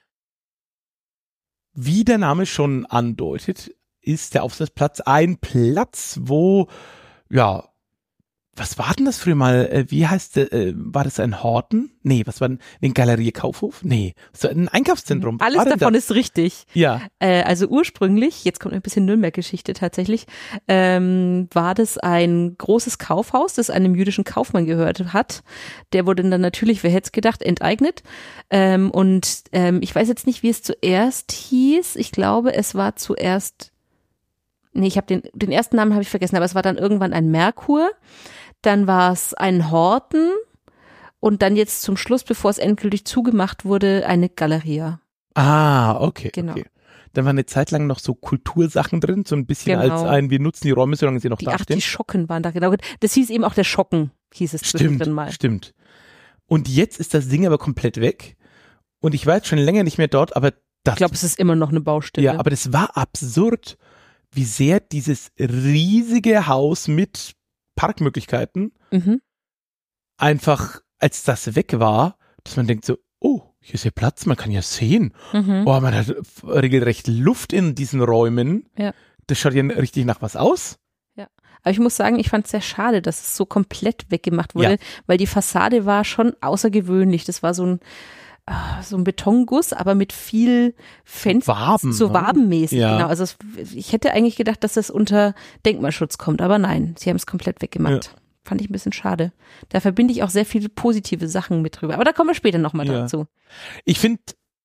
Wie der Name schon andeutet, ist der Aufsitzplatz ein Platz, wo, ja, was war denn das früher mal? Äh, Wie heißt der, äh, war das ein Horten? Nee, was war denn, ein Galerie Kaufhof? Nee, so ein Einkaufszentrum. Was Alles war denn davon das? ist richtig. Ja, Äh, also ursprünglich, jetzt kommt ein bisschen Nürnberg-Geschichte tatsächlich, ähm, war das ein großes Kaufhaus, das einem jüdischen Kaufmann gehört hat. Der wurde dann natürlich, wer hätte es gedacht, enteignet. Ähm, und ähm, ich weiß jetzt nicht, wie es zuerst hieß. Ich glaube, es war zuerst, nee, ich habe den, den ersten Namen habe ich vergessen, aber es war dann irgendwann ein Merkur. Dann war es ein Horten und dann jetzt zum Schluss, bevor es endgültig zugemacht wurde, eine Galeria. ah, okay, Genau. okay. Dann waren eine Zeit lang noch so Kultursachen drin, so ein bisschen Genau. als ein, wir nutzen die Räume, solange sie noch Die, da ach, stehen. die Schocken waren da, genau. Das hieß eben auch der Schocken, hieß es Stimmt, zwischendrin mal. stimmt. Und jetzt ist das Ding aber komplett weg. Und ich war jetzt schon länger nicht mehr dort, aber Das, Ich glaube, es ist immer noch eine Baustelle. ja, aber das war absurd, wie sehr dieses riesige Haus mit Parkmöglichkeiten Mhm. einfach, als das weg war, dass man denkt so, oh, hier ist ja Platz, man kann ja sehen. Mhm. Oh, man hat regelrecht Luft in diesen Räumen. Ja. Das schaut ja richtig nach was aus. Aber ich muss sagen, ich fand es sehr schade, dass es so komplett weggemacht wurde, Ja. weil die Fassade war schon außergewöhnlich. Das war so ein, ah, so ein Betonguss, aber mit viel Fenster, Waben, so ne? wabenmäßig. Ja. Genau. Also es, ich hätte eigentlich gedacht, dass das unter Denkmalschutz kommt, aber nein, sie haben es komplett weggemacht. Fand ich ein bisschen schade. Da verbinde ich auch sehr viele positive Sachen mit drüber. Aber da kommen wir später nochmal Ja. dazu. Ich finde,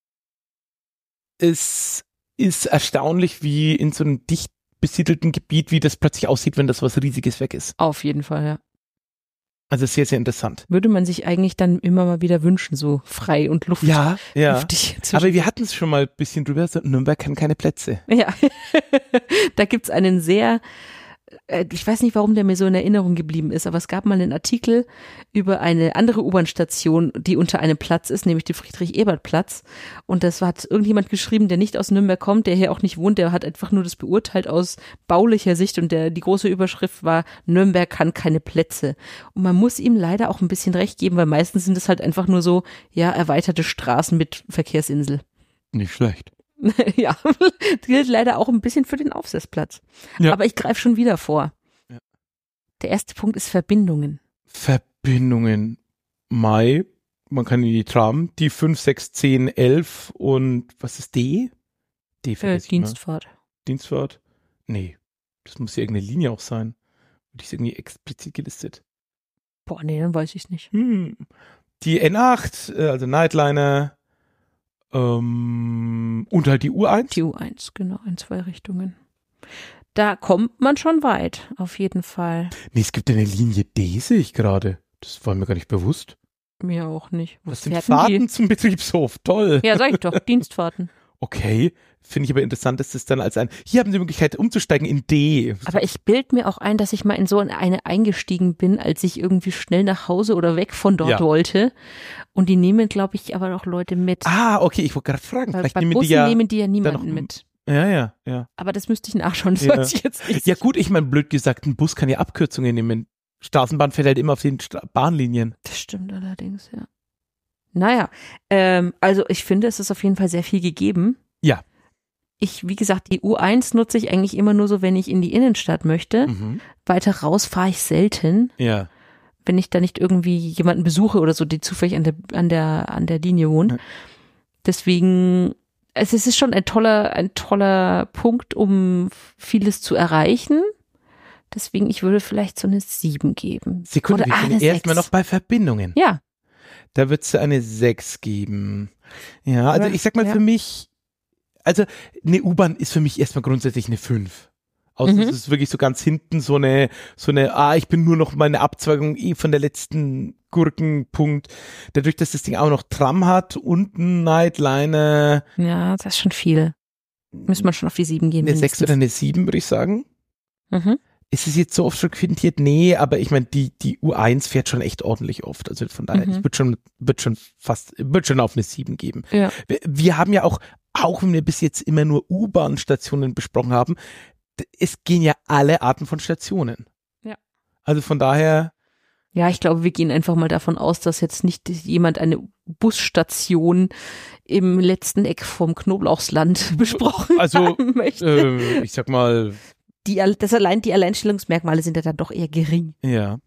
es ist erstaunlich, wie in so einem dicht besiedelten Gebiet, wie das plötzlich aussieht, wenn das was Riesiges weg ist. Auf jeden Fall, ja. Also sehr, sehr interessant. Würde man sich eigentlich dann immer mal wieder wünschen, so frei und luft, Ja, ja. luftig. zwischen- Aber wir hatten es schon mal ein bisschen drüber, so, Nürnberg kann keine Plätze. Ja, da gibt's einen sehr, äh, ich weiß nicht, warum der mir so in Erinnerung geblieben ist, aber es gab mal einen Artikel über eine andere U-Bahn-Station, die unter einem Platz ist, nämlich den Friedrich-Ebert-Platz. Und das hat irgendjemand geschrieben, der nicht aus Nürnberg kommt, der hier auch nicht wohnt, der hat einfach nur das beurteilt aus baulicher Sicht und der, die große Überschrift war, Nürnberg kann keine Plätze. Und man muss ihm leider auch ein bisschen recht geben, weil meistens sind es halt einfach nur so, ja, erweiterte Straßen mit Verkehrsinsel. Nicht schlecht. Ja, gilt leider auch ein bisschen für den Aufsetzplatz. Ja. Aber ich greife schon wieder vor. Ja. Der erste Punkt ist Verbindungen. Verbindungen. Mai, man kann in die Tram, die fünf, sechs, zehn, elf und was ist D? D Äh, vergesse ich mal. Dienstfahrt. Dienstfahrt? Nee, das muss ja irgendeine Linie auch sein. Die ist irgendwie explizit gelistet. Boah, nee, dann weiß ich es nicht. Hm. Die N acht, äh, also Nightliner, ähm, und halt die U eins. Die U eins, genau, in zwei Richtungen. Da kommt man schon weit, auf jeden Fall. Nee, es gibt eine Linie D, sehe ich gerade. Das war mir gar nicht bewusst. Mir auch nicht. Wo Das sind fährt Fahrten denn zum Betriebshof. Toll. die? Ja, sag ich doch, Dienstfahrten. Okay. Finde ich aber interessant, dass das dann als ein, hier haben Sie die Möglichkeit umzusteigen in D. Aber ich bild mir auch ein, dass ich mal in so eine eingestiegen bin, als ich irgendwie schnell nach Hause oder weg von dort Ja. wollte. Und die nehmen, glaube ich, aber auch Leute mit. Ah, okay, ich wollte gerade fragen. Weil Vielleicht bei nehmen Bussen die ja. nehmen die ja noch- niemanden mit. Ja, ja, ja. Aber das müsste ich nachschauen, das Ja. weiß ich jetzt nicht. Ja gut, ich meine, blöd gesagt, ein Bus kann ja Abkürzungen nehmen. Straßenbahn fährt halt immer auf den Stra- Bahnlinien. Das stimmt allerdings, ja. Naja, ähm, also ich finde, es ist auf jeden Fall sehr viel gegeben. Ja. Ich, wie gesagt, die U eins nutze ich eigentlich immer nur so, wenn ich in die Innenstadt möchte. Mhm. Weiter raus fahre ich selten, Ja. wenn ich da nicht irgendwie jemanden besuche oder so, die zufällig an der, an der, an der Linie wohnt. Ja. Deswegen, es ist schon ein toller, ein toller Punkt, um vieles zu erreichen. Deswegen, ich würde vielleicht so eine sieben geben. Sekunde, Oder, wir ah, sind eine erstmal sechs. noch bei Verbindungen. Ja, Da wird es eine sechs geben. Ja, also Oder- ich sag mal ja. für mich, also eine U-Bahn ist für mich erstmal grundsätzlich eine fünf. Außer Mhm. es ist wirklich so ganz hinten so eine, so eine, ah, ich bin nur noch mal eine Abzweigung eh von der letzten Gurkenpunkt. Dadurch, dass das Ding auch noch Tram hat und ein Nightliner, ja, das ist schon viel. Müssen wir schon auf die sieben gehen. eine sechs oder eine sieben, würde ich sagen. Mhm. Ist es jetzt so oft frequentiert? Nee, aber ich meine, die, die U eins fährt schon echt ordentlich oft. Also von daher, Mhm. ich würde schon, würde schon fast, würde schon auf eine sieben geben. Ja. Wir, wir haben ja auch, auch wenn wir bis jetzt immer nur U-Bahn-Stationen besprochen haben, d- es gehen ja alle Arten von Stationen. Ja. Also von daher, Ja, ich glaube, wir gehen einfach mal davon aus, dass jetzt nicht jemand eine Busstation im letzten Eck vom Knoblauchsland besprochen Also, haben möchte. äh, ich sag mal, Die, all- das allein, die Alleinstellungsmerkmale sind ja dann doch eher gering. ja.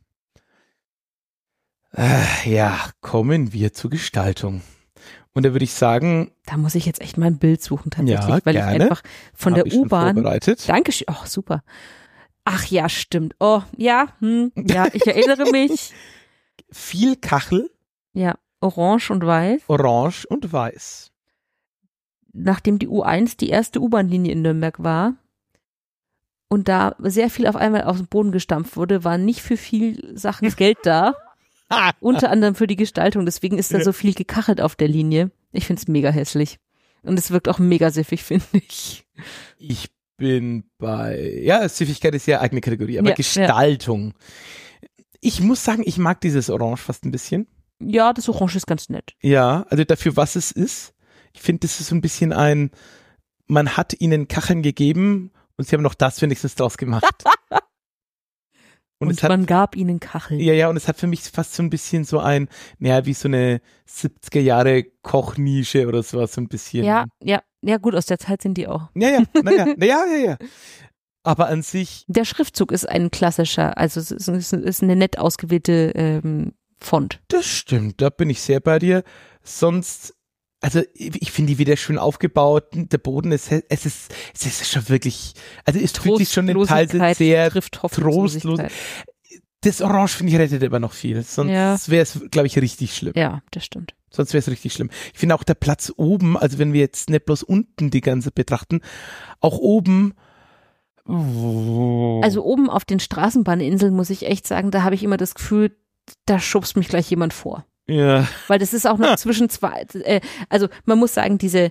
Äh, ja, kommen wir zur Gestaltung. Und da würde ich sagen, Da muss ich jetzt echt mal ein Bild suchen tatsächlich, Ja, weil gerne. ich einfach von hab der ich schon U-Bahn. vorbereitet. Dankeschön. Oh, super. Ach ja, stimmt. Oh, ja, hm, ja, ich erinnere mich. Viel Kachel, Ja, orange und weiß. orange und weiß. Nachdem die U eins die erste U-Bahn-Linie in Nürnberg war und da sehr viel auf einmal aus dem Boden gestampft wurde, war nicht für viel Sachen Geld da. Unter anderem für die Gestaltung. Deswegen ist da Ja. so viel gekachelt auf der Linie. Ich finde es mega hässlich. Und es wirkt auch mega siffig, finde ich. Ich bin bei, ja, Süffigkeit ist ja eigene Kategorie, aber Ja, Gestaltung. Ich muss sagen, ich mag dieses Orange fast ein bisschen. Ja, das Orange ist ganz nett. Ja, also dafür, was es ist. Ich finde, das ist so ein bisschen ein, man hat ihnen Kacheln gegeben und sie haben noch das wenigstens draus gemacht. Und, und es hat, man gab ihnen Kacheln. Ja, ja, und es hat für mich fast so ein bisschen so ein, naja, wie so eine siebziger Jahre Kochnische oder sowas, so ein bisschen. Ja, ja, ja, gut, aus der Zeit sind die auch. Ja, ja, naja, naja, ja, ja. Aber an sich. Der Schriftzug ist ein klassischer, also es ist, es ist eine nett ausgewählte ähm, Font. Das stimmt, da bin ich sehr bei dir. Sonst, also ich finde die wieder schön aufgebaut. Der Boden ist, es ist, es ist schon wirklich, also es fühlt sich schon in Teilen sehr trostlos. Das Orange finde ich rettet aber noch viel. Sonst ja. wäre es, glaube ich, richtig schlimm. Ja, das stimmt. Sonst wäre es richtig schlimm. Ich finde auch der Platz oben, also wenn wir jetzt nicht bloß unten die ganze betrachten, auch oben. Oh. Also oben auf den Straßenbahninseln muss ich echt sagen, da habe ich immer das Gefühl, da schubst mich gleich jemand vor. Ja. Weil das ist auch noch zwischen zwei, äh, also man muss sagen, diese,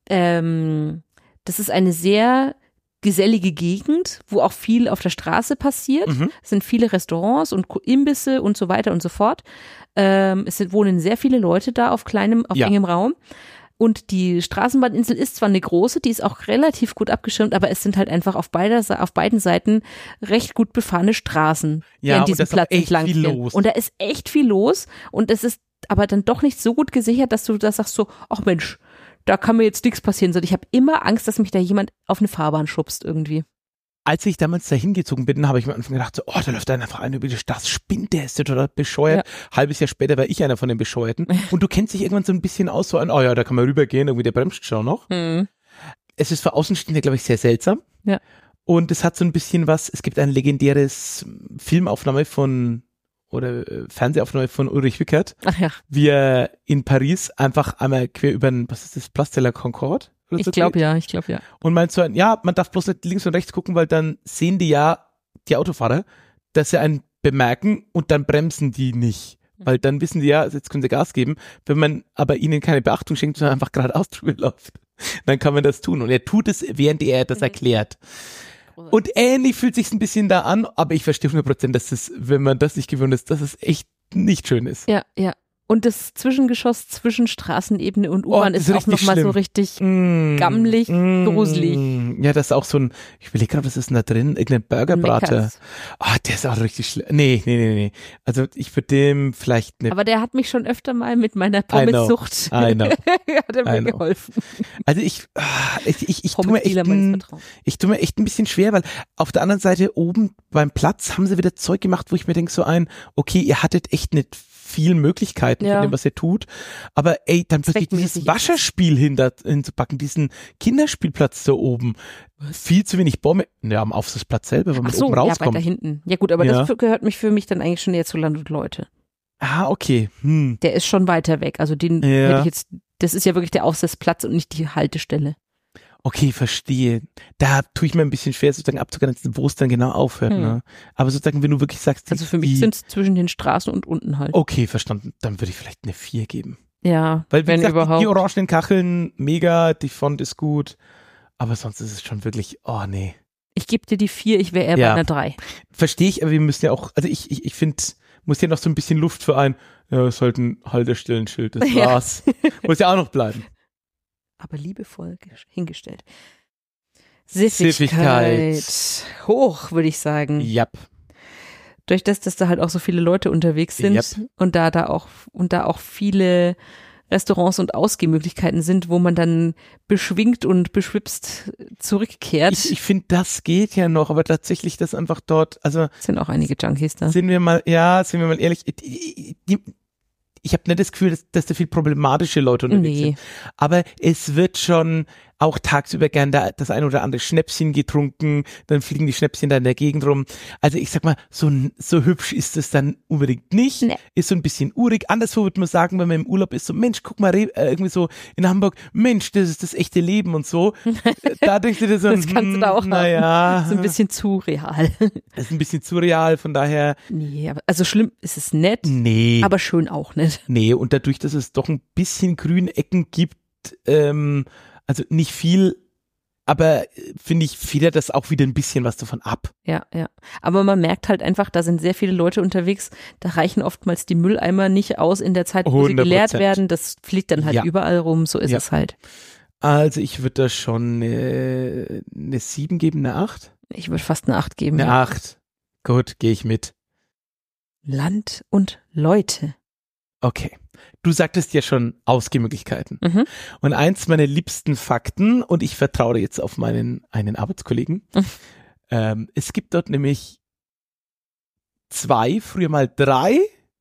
ähm, das ist eine sehr gesellige Gegend, wo auch viel auf der Straße passiert. Mhm. Es sind viele Restaurants und Imbisse und so weiter und so fort. Ähm, es sind, wohnen sehr viele Leute da auf kleinem, auf ja. engem Raum. Und die Straßenbahninsel ist zwar eine große, die ist auch relativ gut abgeschirmt, aber es sind halt einfach auf, beider, auf beiden Seiten recht gut befahrene Straßen, die ja, an diesem Platz entlang viel gehen. los. Und da ist echt viel los und es ist aber dann doch nicht so gut gesichert, dass du da sagst so, ach Mensch, da kann mir jetzt nichts passieren. Ich habe immer Angst, dass mich da jemand auf eine Fahrbahn schubst irgendwie. Als ich damals da hingezogen bin, habe ich mir am Anfang gedacht, so, oh, da läuft einfach einer über die Straße, spinnt, der ist ja total bescheuert. Ja. Halbes Jahr später war ich einer von den Bescheuerten. Und du kennst dich irgendwann so ein bisschen aus, so an, oh ja, da kann man rübergehen, irgendwie der bremst schon noch. Mhm. Es ist für Außenstehende, glaube ich, sehr seltsam. Ja. Und es hat so ein bisschen was, es gibt ein legendäres Filmaufnahme von, oder äh, Fernsehaufnahme von Ulrich Wickert, Ach ja. wie er in Paris einfach einmal quer über den, was ist das, Place de la Concorde? Ich glaube ja, ich glaube ja. Und meint so, ja, man darf bloß nicht links und rechts gucken, weil dann sehen die ja, die Autofahrer, dass sie einen bemerken und dann bremsen die nicht. Weil dann wissen die ja, jetzt können sie Gas geben. Wenn man aber ihnen keine Beachtung schenkt, sondern einfach geradeaus drüber läuft, dann kann man das tun. Und er tut es, während er das erklärt. Und ähnlich fühlt sich ein bisschen da an, aber ich verstehe hundert Prozent, dass es, wenn man das nicht gewöhnt ist, dass es echt nicht schön ist. Ja, ja. Und das Zwischengeschoss zwischen Straßenebene und U-Bahn oh, ist, ist auch nochmal so richtig mm, gammelig, mm, gruselig. Ja, das ist auch so ein, ich überlege gerade, was ist denn da drin? Irgendein Burgerbrater. Ah, oh, der ist auch richtig schlimm. Nee, nee, nee, nee. Also ich würde dem vielleicht eine. Aber der hat mich schon öfter mal mit meiner Pommessucht I know. hat er mir geholfen. Also ich, ich, ich, ich tue mir echt ein, ich tue mir echt ein bisschen schwer, weil auf der anderen Seite oben beim Platz haben sie wieder Zeug gemacht, wo ich mir denke so ein, okay, ihr hattet echt nicht viel Möglichkeiten ja. von dem, was er tut. Aber ey, dann plötzlich dieses Wascherspiel hinter, hinzupacken, diesen Kinderspielplatz da oben. Viel zu wenig Bäume. Ja, am Aufsichtsplatz selber, wenn man so, oben rauskommt. Ja, weiter hinten. Ja gut, aber ja. das gehört mich für mich dann eigentlich schon eher zu Land und Leute. Ah, okay. Hm. Der ist schon weiter weg. Also den ja. hätte ich jetzt, das ist ja wirklich der Aufsichtsplatz und nicht die Haltestelle. Okay, verstehe. Da tue ich mir ein bisschen schwer, sozusagen abzugrenzen, wo es dann genau aufhört. Hm. Ne? Aber sozusagen, wenn du wirklich sagst, also für mich sind es zwischen den Straßen und unten halt. Okay, verstanden. Dann würde ich vielleicht eine vier geben. Ja, weil wie wenn gesagt, überhaupt. Die, die orangenen Kacheln, mega, die Font ist gut. Aber sonst ist es schon wirklich, oh nee. Ich gebe dir die vier, ich wäre eher ja. bei einer drei. Verstehe ich, aber wir müssen ja auch, also ich, ich, ich finde, muss ja noch so ein bisschen Luft für ein, ja, es ist halt ein Haltestellenschild, das war's. Ja. Muss ja auch noch bleiben. Aber liebevoll hingestellt. Siffigkeit. Siffigkeit. Hoch, würde ich sagen. Yep. Durch das, dass da halt auch so viele Leute unterwegs sind yep. und da da auch und da auch viele Restaurants und Ausgehmöglichkeiten sind, wo man dann beschwingt und beschwipst zurückkehrt. Ich, ich finde, das geht ja noch, aber tatsächlich, das einfach dort, also sind auch einige Junkies da. Sind wir mal, ja, sind wir mal ehrlich, die, die, ich habe nicht das Gefühl, dass, dass da viel problematische Leute unterwegs nee. sind. Aber es wird schon auch tagsüber gern da das ein oder andere Schnäpschen getrunken, dann fliegen die Schnäpschen da in der Gegend rum. Also ich sag mal, so, so hübsch ist es dann unbedingt nicht. Nee. Ist so ein bisschen urig. Anderswo würde man sagen, wenn man im Urlaub ist, so Mensch, guck mal, irgendwie so in Hamburg, Mensch, das ist das echte Leben und so. Da denkst du dir so, das kannst du da auch naja. haben. So ein bisschen zu real. Das ist ein bisschen zu real, von daher. Nee, aber also schlimm ist es nett, nee. aber schön auch nicht. Nee, und dadurch, dass es doch ein bisschen grüne Ecken gibt, ähm, also nicht viel, aber äh, finde ich, federt das auch wieder ein bisschen was davon ab. Ja, ja. Aber man merkt halt einfach, da sind sehr viele Leute unterwegs, da reichen oftmals die Mülleimer nicht aus in der Zeit, wo sie hundert Prozent. geleert werden. Das fliegt dann halt Ja. überall rum, so ist Ja. es halt. Also ich würde da schon eine, eine sieben geben, eine acht? Ich würde fast eine acht geben. Eine ja. acht. Gut, gehe ich mit. Land und Leute. Okay. Du sagtest ja schon Ausgehmöglichkeiten. Mhm. Und eins meiner liebsten Fakten, und ich vertraue jetzt auf meinen einen Arbeitskollegen, Mhm. ähm, es gibt dort nämlich zwei, früher mal drei,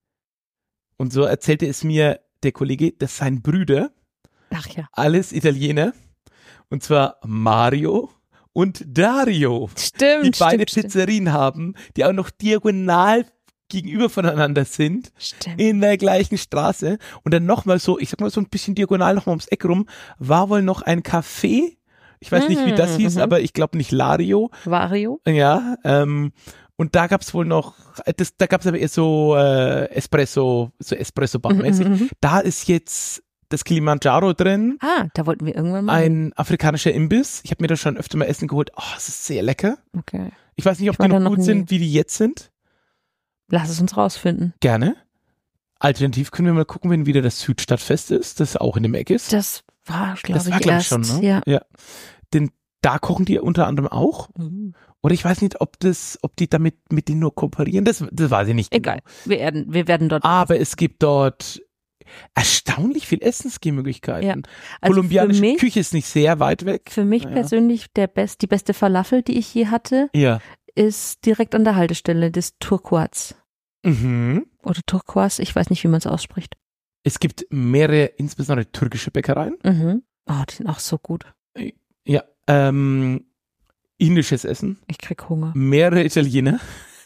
und so erzählte es mir der Kollege, das seien Brüder, Ach ja. alles Italiener, und zwar Mario und Dario, Stimmt, die beide stimmt, stimmt. Pizzerien haben, die auch noch diagonal gegenüber voneinander sind, Stimmt. in der gleichen Straße, und dann nochmal so, ich sag mal so ein bisschen diagonal nochmal ums Eck rum, war wohl noch ein Café, ich weiß nicht, wie das hieß, Mhm. aber ich glaube nicht Lario, Vario. ja, ähm, und da gab's wohl noch, das, da gab's aber eher so äh, Espresso, so Espresso-Bar-mäßig. Mhm, mhm. Da ist jetzt das Kilimanjaro drin, Ah, da wollten wir irgendwann mal. ein afrikanischer Imbiss. Ich habe mir da schon öfter mal Essen geholt. Oh, es ist sehr lecker. Okay. Ich weiß nicht, ob Ich war die da noch noch gut nie. sind, wie die jetzt sind. Lass es uns rausfinden. Gerne. Alternativ können wir mal gucken, wenn wieder das Südstadtfest ist, das auch in dem Eck ist. Das war, glaube Das war, ich, glaube erst. ich, schon, ne? Ja. ja. Denn da kochen die unter anderem auch. Mhm. Oder ich weiß nicht, ob das, ob die damit mit denen nur kooperieren. Das, das weiß ich nicht. Egal. Genau. Wir werden, wir werden dort. Aber es gibt dort erstaunlich viel Essensgehmöglichkeiten. Ja. Also Kolumbianische für mich, Küche ist nicht sehr weit weg. für mich Naja. persönlich der best, die beste Falafel, die ich je hatte, Ja. ist direkt an der Haltestelle des Turquoise. Mhm. Oder Turquoise, ich weiß nicht, wie man es ausspricht. Es gibt mehrere, insbesondere türkische Bäckereien. Mhm. Oh, die sind auch so gut. Ja. Ähm, indisches Essen. Ich krieg Hunger. Mehrere Italiener.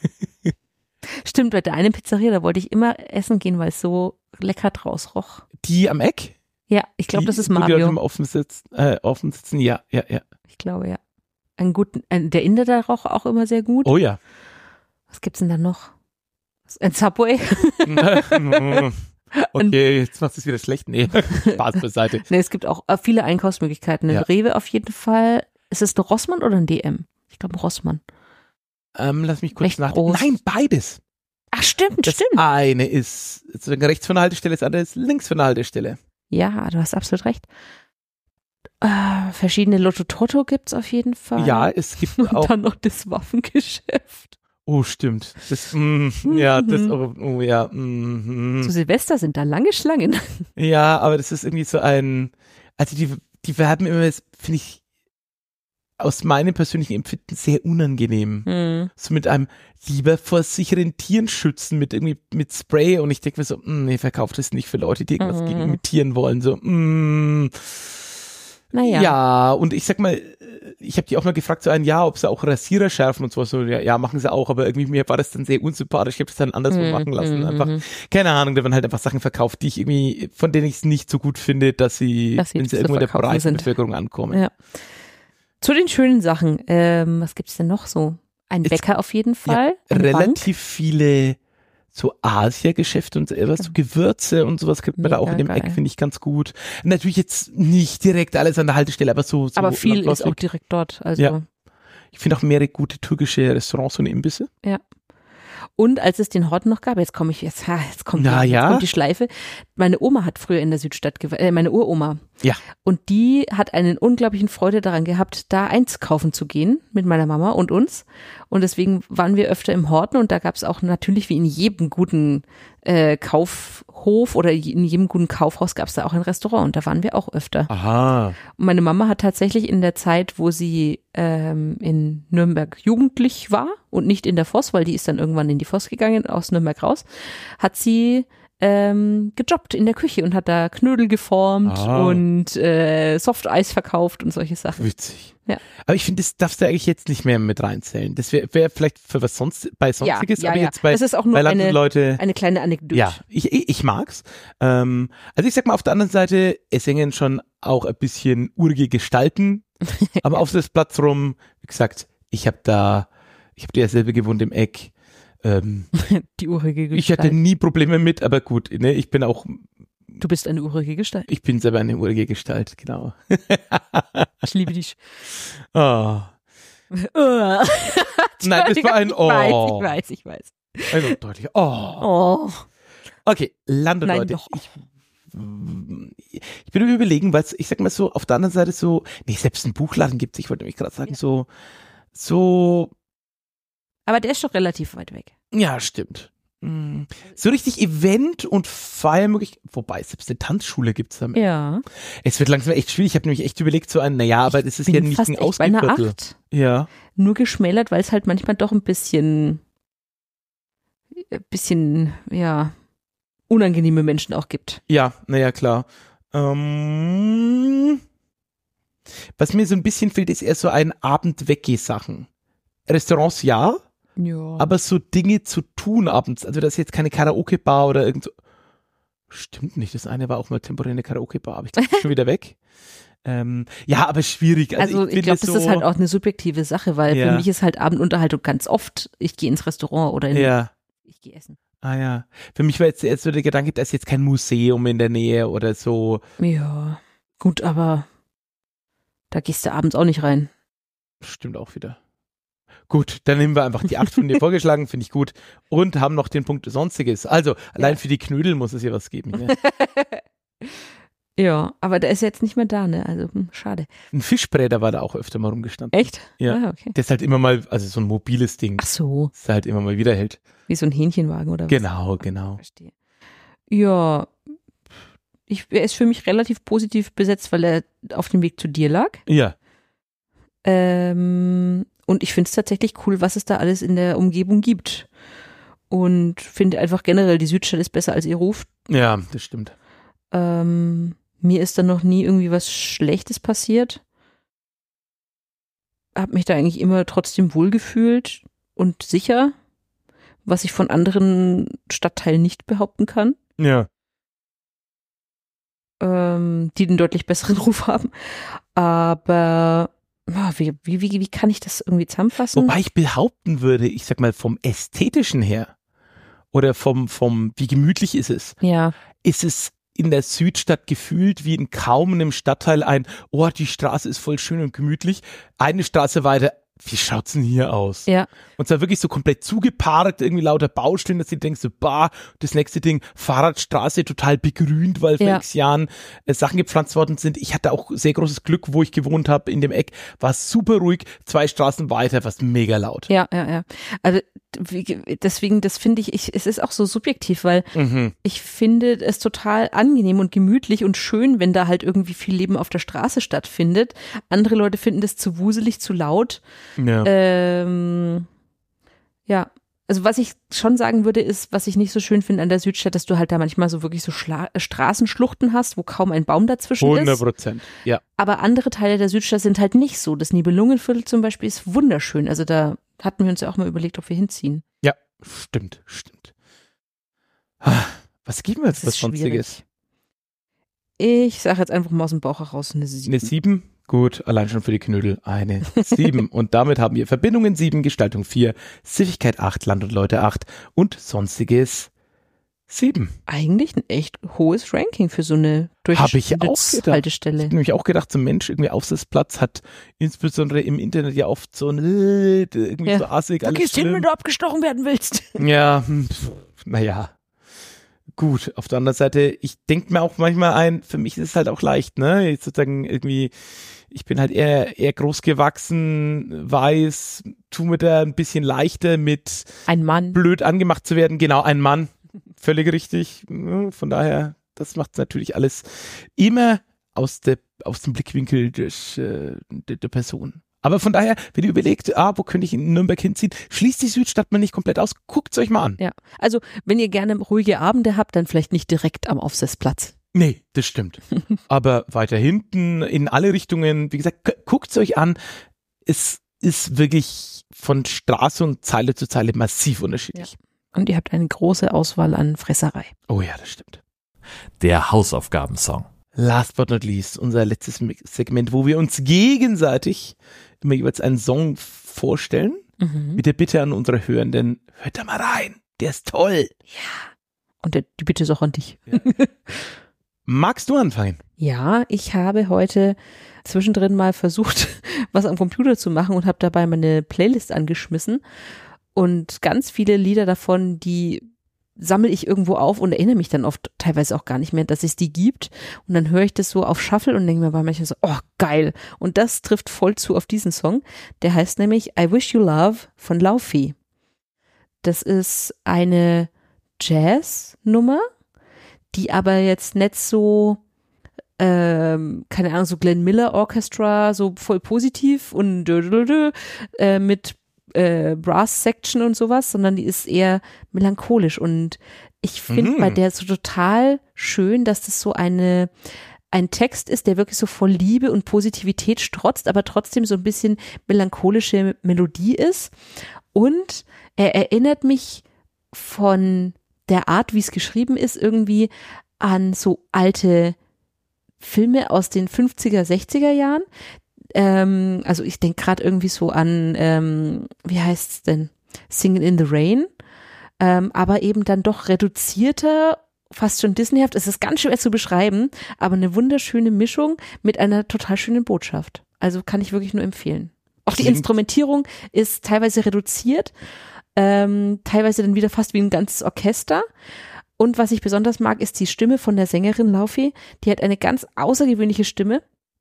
Stimmt, bei der einen Pizzeria, da wollte ich immer essen gehen, weil es so lecker draus roch. Die am Eck. Ja, ich glaube, Die- das ist wo die Leute Mario. immer offen sitzen. Äh, offen sitzen. Ja, ja, ja. Ich glaube, ja. Einen guten, ein, der Inder, der roch auch immer sehr gut. Oh ja. Was gibt's denn da noch? Ein Subway? Okay, jetzt machst du es wieder schlecht. Nee, Spaß beiseite. Ne, es gibt auch äh, viele Einkaufsmöglichkeiten. Ein Ja. Rewe auf jeden Fall. Ist es ein Rossmann oder ein D M? Ich glaube ein Rossmann. Ähm, lass mich kurz Recht nachdenken. groß. Nein, beides. Ach, stimmt, Das stimmt. eine ist sozusagen rechts von der Haltestelle, das andere ist links von der Haltestelle. Ja, du hast absolut recht. Äh, verschiedene Lotto-Toto gibt's auf jeden Fall. Ja, es gibt Und auch. dann noch das Waffengeschäft. Oh, stimmt. Das, mm, ja, das, oh, oh ja. Mm, Zu Silvester sind da lange Schlangen. ja, aber das ist irgendwie so ein. Also die, die werden immer, finde ich, aus meinem persönlichen Empfinden sehr unangenehm. Hm. So mit einem lieber vor sicheren Tieren schützen, mit irgendwie mit Spray, und ich denke mir so, mm, nee, verkauft das nicht für Leute, die irgendwas Mhm. gegen mit Tieren wollen. So, mm, Naja. ja, und ich sag mal, ich habe die auch mal gefragt, so ein Jahr, ob sie auch Rasierer schärfen und sowas. So, ja, ja, machen sie auch, aber irgendwie mir war das dann sehr unsympathisch. Ich habe das dann anderswo Mhm, machen lassen. mhm, Einfach, mhm. keine Ahnung, da werden halt einfach Sachen verkauft, die ich irgendwie, von denen ich es nicht so gut finde, dass sie, Dass sie wenn sie zu irgendwo in der verkaufen breiten sind. Bevölkerung ankommen. Ja. Zu den schönen Sachen. Ähm, was gibt's denn noch so? Ein Es- Bäcker auf jeden Fall. Eine Relativ viele so Asia-Geschäfte und so etwas, so Gewürze und sowas kriegt man da auch in dem Mega Eck, geil. finde ich ganz gut. Natürlich jetzt nicht direkt alles an der Haltestelle, aber so, so Bank. Aber viel ist Landläufig. auch direkt dort. Also. Ja. Ich finde auch mehrere gute türkische Restaurants und Imbisse. Und als es den Horten noch gab, jetzt komme ich jetzt, ha, jetzt kommt, Na die, jetzt ja. kommt die Schleife. Meine Oma hat früher in der Südstadt, gew- äh, meine Uroma. Ja. Und die hat einen unglaublichen Freude daran gehabt, da einkaufen zu gehen mit meiner Mama und uns. Und deswegen waren wir öfter im Horten, und da gab es auch natürlich wie in jedem guten äh, Kaufhof oder in jedem guten Kaufhaus gab es da auch ein Restaurant, und da waren wir auch öfter. Aha. Und meine Mama hat tatsächlich in der Zeit, wo sie ähm, in Nürnberg jugendlich war und nicht in der Voss, weil die ist dann irgendwann in die Voss gegangen, aus Nürnberg raus, hat sie ähm, gejobbt in der Küche und hat da Knödel geformt Ah. und äh, Softeis verkauft und solche Sachen. Witzig. Ja. Aber ich finde, das darfst du eigentlich jetzt nicht mehr mit reinzählen. Das wäre wär vielleicht für was sonst, bei Sonstiges, ja, aber ja. jetzt bei, Das ist auch nur bei Land und eine- Leute. Eine kleine Anekdote. Ja, ich, ich, ich mag's. Ähm, also ich sag mal, auf der anderen Seite, es hängen schon auch ein bisschen urige Gestalten am Aufsitzplatz rum. Wie gesagt, ich habe da, ich habe ja selber gewohnt im Eck. Ähm, Die urige ich hatte Gestalt. nie Probleme mit, aber gut, ne, ich bin auch Du bist eine urige Gestalt. Ich bin selber eine urige Gestalt, genau. Ich liebe dich. Oh. Nein, das war ein Oh. Ich weiß, ich weiß, ich weiß. Ein deutlicher Oh. Oh. Okay, Land und Nein, Leute. doch. Ich, ich bin überlegen, weil ich sag mal so, auf der anderen Seite so, nee, selbst ein Buchladen gibt es, ich wollte nämlich gerade sagen, Ja. so, so, Aber der ist doch relativ weit weg. ja, stimmt. Mm. So richtig Event und Feier möglich, wobei, selbst eine Tanzschule gibt's damit. Ja. Es wird langsam echt schwierig, ich habe nämlich echt überlegt, so ein, naja, aber das ist ja Bin nicht fast ein echt bei einer Ausgeviertel. acht. Ja, Nur geschmälert, weil es halt manchmal doch ein bisschen, ein bisschen, ja, unangenehme Menschen auch gibt. ja, naja, klar. Ähm, was mir so ein bisschen fehlt, ist eher so ein Abend-Weggeh-Sachen. Restaurants ja, Ja. aber so Dinge zu tun abends, also das ist jetzt keine Karaoke-Bar oder irgend so. Stimmt nicht, das eine war auch mal temporär eine Karaoke-Bar, aber ich glaube, schon wieder weg. Ähm, ja, aber schwierig. Also, Also ich, ich, finde glaube, das so, ist halt auch eine subjektive Sache, weil Ja. für mich ist halt Abendunterhaltung ganz oft, ich gehe ins Restaurant oder in, Ja, ich gehe essen. ah ja. Für mich war jetzt erst so der Gedanke, da ist jetzt kein Museum in der Nähe oder so. Ja, gut, aber da gehst du abends auch nicht rein. Stimmt auch wieder. Gut, dann nehmen wir einfach die acht von dir vorgeschlagen, finde ich gut. Und haben noch den Punkt Sonstiges. Also, allein Ja. für die Knödel muss es hier was geben. Ne? Ja, aber der ist jetzt nicht mehr da, ne? Also, hm, schade. Ein Fischbräter war da auch öfter mal rumgestanden. Echt? Ja. Ah, okay. Das ist halt immer mal, also so ein mobiles Ding, Ach so, das halt immer mal wieder hält. wie so ein Hähnchenwagen oder was? Genau, genau. Verstehe. Ja, ich, er ist für mich relativ positiv besetzt, weil er auf dem Weg zu dir lag. Ja, Ähm, und ich finde es tatsächlich cool, was es da alles in der Umgebung gibt. Und finde einfach generell, die Südstadt ist besser als ihr Ruf. ja, das stimmt. Ähm, mir ist da noch nie irgendwie was Schlechtes passiert. Hab mich da eigentlich immer trotzdem wohlgefühlt und sicher, was ich von anderen Stadtteilen nicht behaupten kann, Ja. ähm, die den deutlich besseren Ruf haben. Aber ah, wie, wie, wie, wie kann ich das irgendwie zusammenfassen? Wobei ich behaupten würde, ich sag mal vom Ästhetischen her oder vom, vom, wie gemütlich ist es, Ja, ist es in der Südstadt gefühlt wie in kaum einem Stadtteil ein, oh, die Straße ist voll schön und gemütlich. Eine Straße weiter, wie schaut's denn hier aus? ja, Und zwar wirklich so komplett zugeparkt, irgendwie lauter Baustellen, dass du denkst, so, bah, das nächste Ding, Fahrradstraße total begrünt, weil vor Ja. x Jahren äh, Sachen gepflanzt worden sind. Ich hatte auch sehr großes Glück, wo ich gewohnt habe, in dem Eck, war super ruhig, zwei Straßen weiter, was mega laut. ja, ja, ja. Also wie, deswegen, das finde ich, ich, es ist auch so subjektiv, weil Mhm. ich finde es total angenehm und gemütlich und schön, wenn da halt irgendwie viel Leben auf der Straße stattfindet. Andere Leute finden das zu wuselig, zu laut. Ja. Ähm, ja, also was ich schon sagen würde, ist, was ich nicht so schön finde an der Südstadt, dass du halt da manchmal so wirklich so Schla Straßenschluchten hast, wo kaum ein Baum dazwischen hundert ist. Prozent. Ja. Aber andere Teile der Südstadt sind halt nicht so. Das Nibelungenviertel zum Beispiel ist wunderschön. Also da hatten wir uns ja auch mal überlegt, ob wir hinziehen. Ja, stimmt, stimmt. Ah, was geben wir jetzt Das was ist Sonstiges? Ich sage jetzt einfach mal aus dem Bauch heraus eine sieben. Eine sieben? Gut, allein schon für die Knödel eine sieben. Und damit haben wir Verbindungen sieben, Gestaltung vier, Siffigkeit acht, Land und Leute acht und Sonstiges sieben. Eigentlich ein echt hohes Ranking für so eine Hab ich auch gedacht. Ich Durchschnittshaltestelle. habe nämlich auch gedacht, so ein Mensch irgendwie Aufsitzplatz hat insbesondere im Internet ja oft so ein äh, irgendwie Ja. so assig, Da alles gehst hin, schlimm. wenn du abgestochen werden willst. Ja, hm, pf, naja. Gut, auf der anderen Seite, ich denke mir auch manchmal ein, für mich ist es halt auch leicht, ne? Jetzt sozusagen irgendwie, ich bin halt eher, eher groß gewachsen, weiß, tu mir da ein bisschen leichter mit Ein Mann. blöd angemacht zu werden. Genau, ein Mann. Völlig richtig. Von daher, das macht es natürlich alles immer aus, der, aus dem Blickwinkel des, äh, der, der Person. Aber von daher, wenn ihr überlegt, ah, wo könnte ich in Nürnberg hinziehen, schließt die Südstadt mal nicht komplett aus, guckt's euch mal an. Ja, also wenn ihr gerne ruhige Abende habt, dann vielleicht nicht direkt am Aufsitzplatz. Nee, das stimmt. Aber weiter hinten, in alle Richtungen, wie gesagt, gu- guckt's euch an. Es ist wirklich von Straße und Zeile zu Zeile massiv unterschiedlich. Und ihr habt eine große Auswahl an Fresserei. Oh ja, das stimmt. Der Hausaufgabensong. Last but not least, unser letztes Mi- Segment, wo wir uns gegenseitig immer jeweils einen Song vorstellen. Mhm. Mit der Bitte an unsere Hörenden, hört da mal rein, der ist toll. Und der, die Bitte ist auch an dich. Magst du anfangen? Ja, ich habe heute zwischendrin mal versucht, was am Computer zu machen und habe dabei meine Playlist angeschmissen. Und ganz viele Lieder davon, die sammle ich irgendwo auf und erinnere mich dann oft teilweise auch gar nicht mehr, dass es die gibt. Und dann höre ich das so auf Shuffle und denke mir bei manchmal so, oh, geil. Und das trifft voll zu auf diesen Song. Der heißt nämlich I Wish You Love von Laufey. Das ist eine Jazz-Nummer, die aber jetzt nicht so, ähm, keine Ahnung, so Glenn Miller Orchestra, so voll positiv und dö, dö, dö, äh, mit Äh, Brass-Section und sowas, sondern die ist eher melancholisch und ich finde Mhm. bei der so total schön, dass das so eine ein Text ist, der wirklich so voll Liebe und Positivität strotzt, aber trotzdem so ein bisschen melancholische Melodie ist und er erinnert mich von der Art, wie es geschrieben ist, irgendwie an so alte Filme aus den fünfziger, sechziger Jahren. Ähm, also ich denke gerade irgendwie so an, ähm, wie heißt's denn? Singin' in the Rain, ähm, aber eben dann doch reduzierter, fast schon Disneyhaft. Es ist ganz schwer zu beschreiben, aber eine wunderschöne Mischung mit einer total schönen Botschaft. Also kann ich wirklich nur empfehlen. Auch die Klingt- Instrumentierung ist teilweise reduziert, ähm, teilweise dann wieder fast wie ein ganzes Orchester. Und was ich besonders mag, ist die Stimme von der Sängerin Laufey. Die hat eine ganz außergewöhnliche Stimme.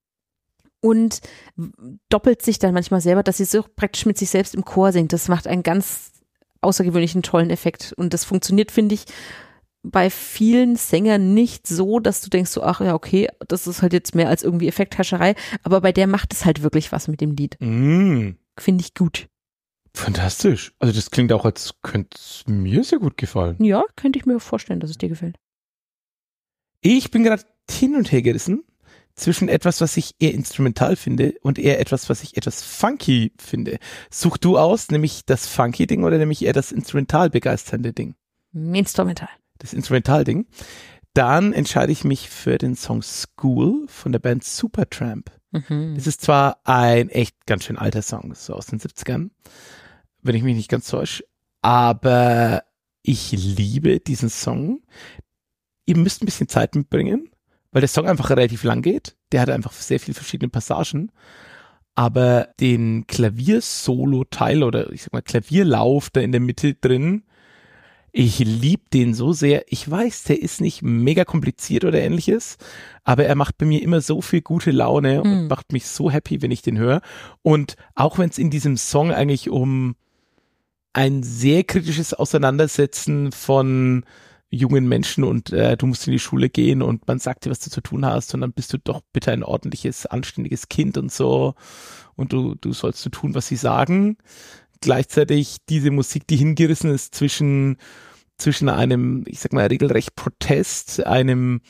Und doppelt sich dann manchmal selber, dass sie so praktisch mit sich selbst im Chor singt. Das macht einen ganz außergewöhnlichen, tollen Effekt. Und das funktioniert, finde ich, bei vielen Sängern nicht so, dass du denkst so, ach ja, okay, das ist halt jetzt mehr als irgendwie Effekthascherei. Aber bei der macht es halt wirklich was mit dem Lied. Mm, Finde ich gut. fantastisch. Also das klingt auch, als könnte es mir sehr gut gefallen. Ja, könnte ich mir vorstellen, dass es dir gefällt. Ich bin gerade hin und her gerissen zwischen etwas, was ich eher instrumental finde und eher etwas, was ich etwas funky finde. Such du aus, nämlich das funky Ding oder nämlich eher das instrumental begeisternde Ding? Instrumental. Das Instrumental-Ding. Dann entscheide ich mich für den Song School von der Band Supertramp. Mhm. Das ist zwar ein echt ganz schön alter Song, das ist so aus den siebzigern, wenn ich mich nicht ganz täusche, aber ich liebe diesen Song. Ihr müsst ein bisschen Zeit mitbringen, weil der Song einfach relativ lang geht. Der hat einfach sehr viele verschiedene Passagen. Aber den Klaviersolo-Teil oder ich sag mal Klavierlauf da in der Mitte drin, ich liebe den so sehr. Ich weiß, der ist nicht mega kompliziert oder ähnliches, aber er macht bei mir immer so viel gute Laune und Mhm. macht mich so happy, wenn ich den höre. Und auch wenn es in diesem Song eigentlich um ein sehr kritisches Auseinandersetzen von jungen Menschen und äh, du musst in die Schule gehen und man sagt dir, was du zu tun hast und dann bist du doch bitte ein ordentliches, anständiges Kind und so und du, du sollst so tun, was sie sagen. Gleichzeitig diese Musik, die hingerissen ist zwischen, zwischen einem, ich sag mal, regelrecht Protest, einem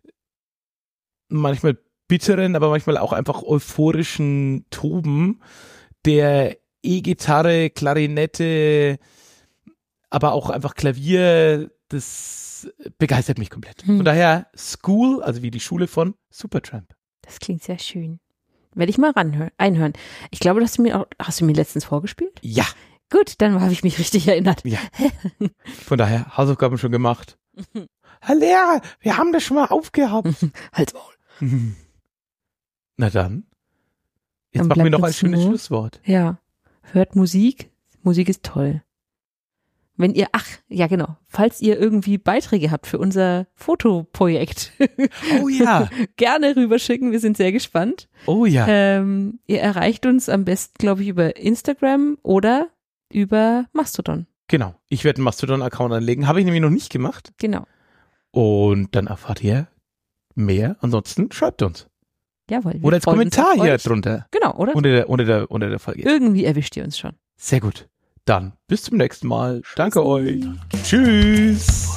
manchmal bitteren, aber manchmal auch einfach euphorischen Toben, der E-Gitarre, Klarinette, aber auch einfach Klavier, das begeistert mich komplett. Hm. Von daher School, also wie die Schule von Supertramp. Das klingt sehr schön. Werde ich mal ranhören, einhören. Ich glaube, dass du mir auch, hast du mir letztens vorgespielt? Ja, Gut, dann habe ich mich richtig erinnert. ja. Von daher Hausaufgaben schon gemacht. Herr Lehrer, wir haben das schon mal aufgehabt. Halt's Maul. Na dann, jetzt Dann machen wir bleibt noch ein jetzt schönes nur- Schlusswort. Ja, hört Musik. Musik ist toll. Wenn ihr, ach, ja genau, falls ihr irgendwie Beiträge habt für unser Fotoprojekt, Oh ja, gerne rüberschicken, wir sind sehr gespannt. oh ja. Ähm, ihr erreicht uns am besten, glaube ich, über Instagram oder über Mastodon. Genau, ich werde einen Mastodon-Account anlegen. Habe ich nämlich noch nicht gemacht. Genau. Und dann erfahrt ihr mehr. Ansonsten schreibt uns. Jawohl. wir Oder als freuen uns Kommentar auf hier euch. drunter. Genau, oder? Unter der, unter der, unter der Folge. Irgendwie erwischt ihr uns schon. Sehr gut. Dann bis zum nächsten Mal. Danke euch. Tschüss.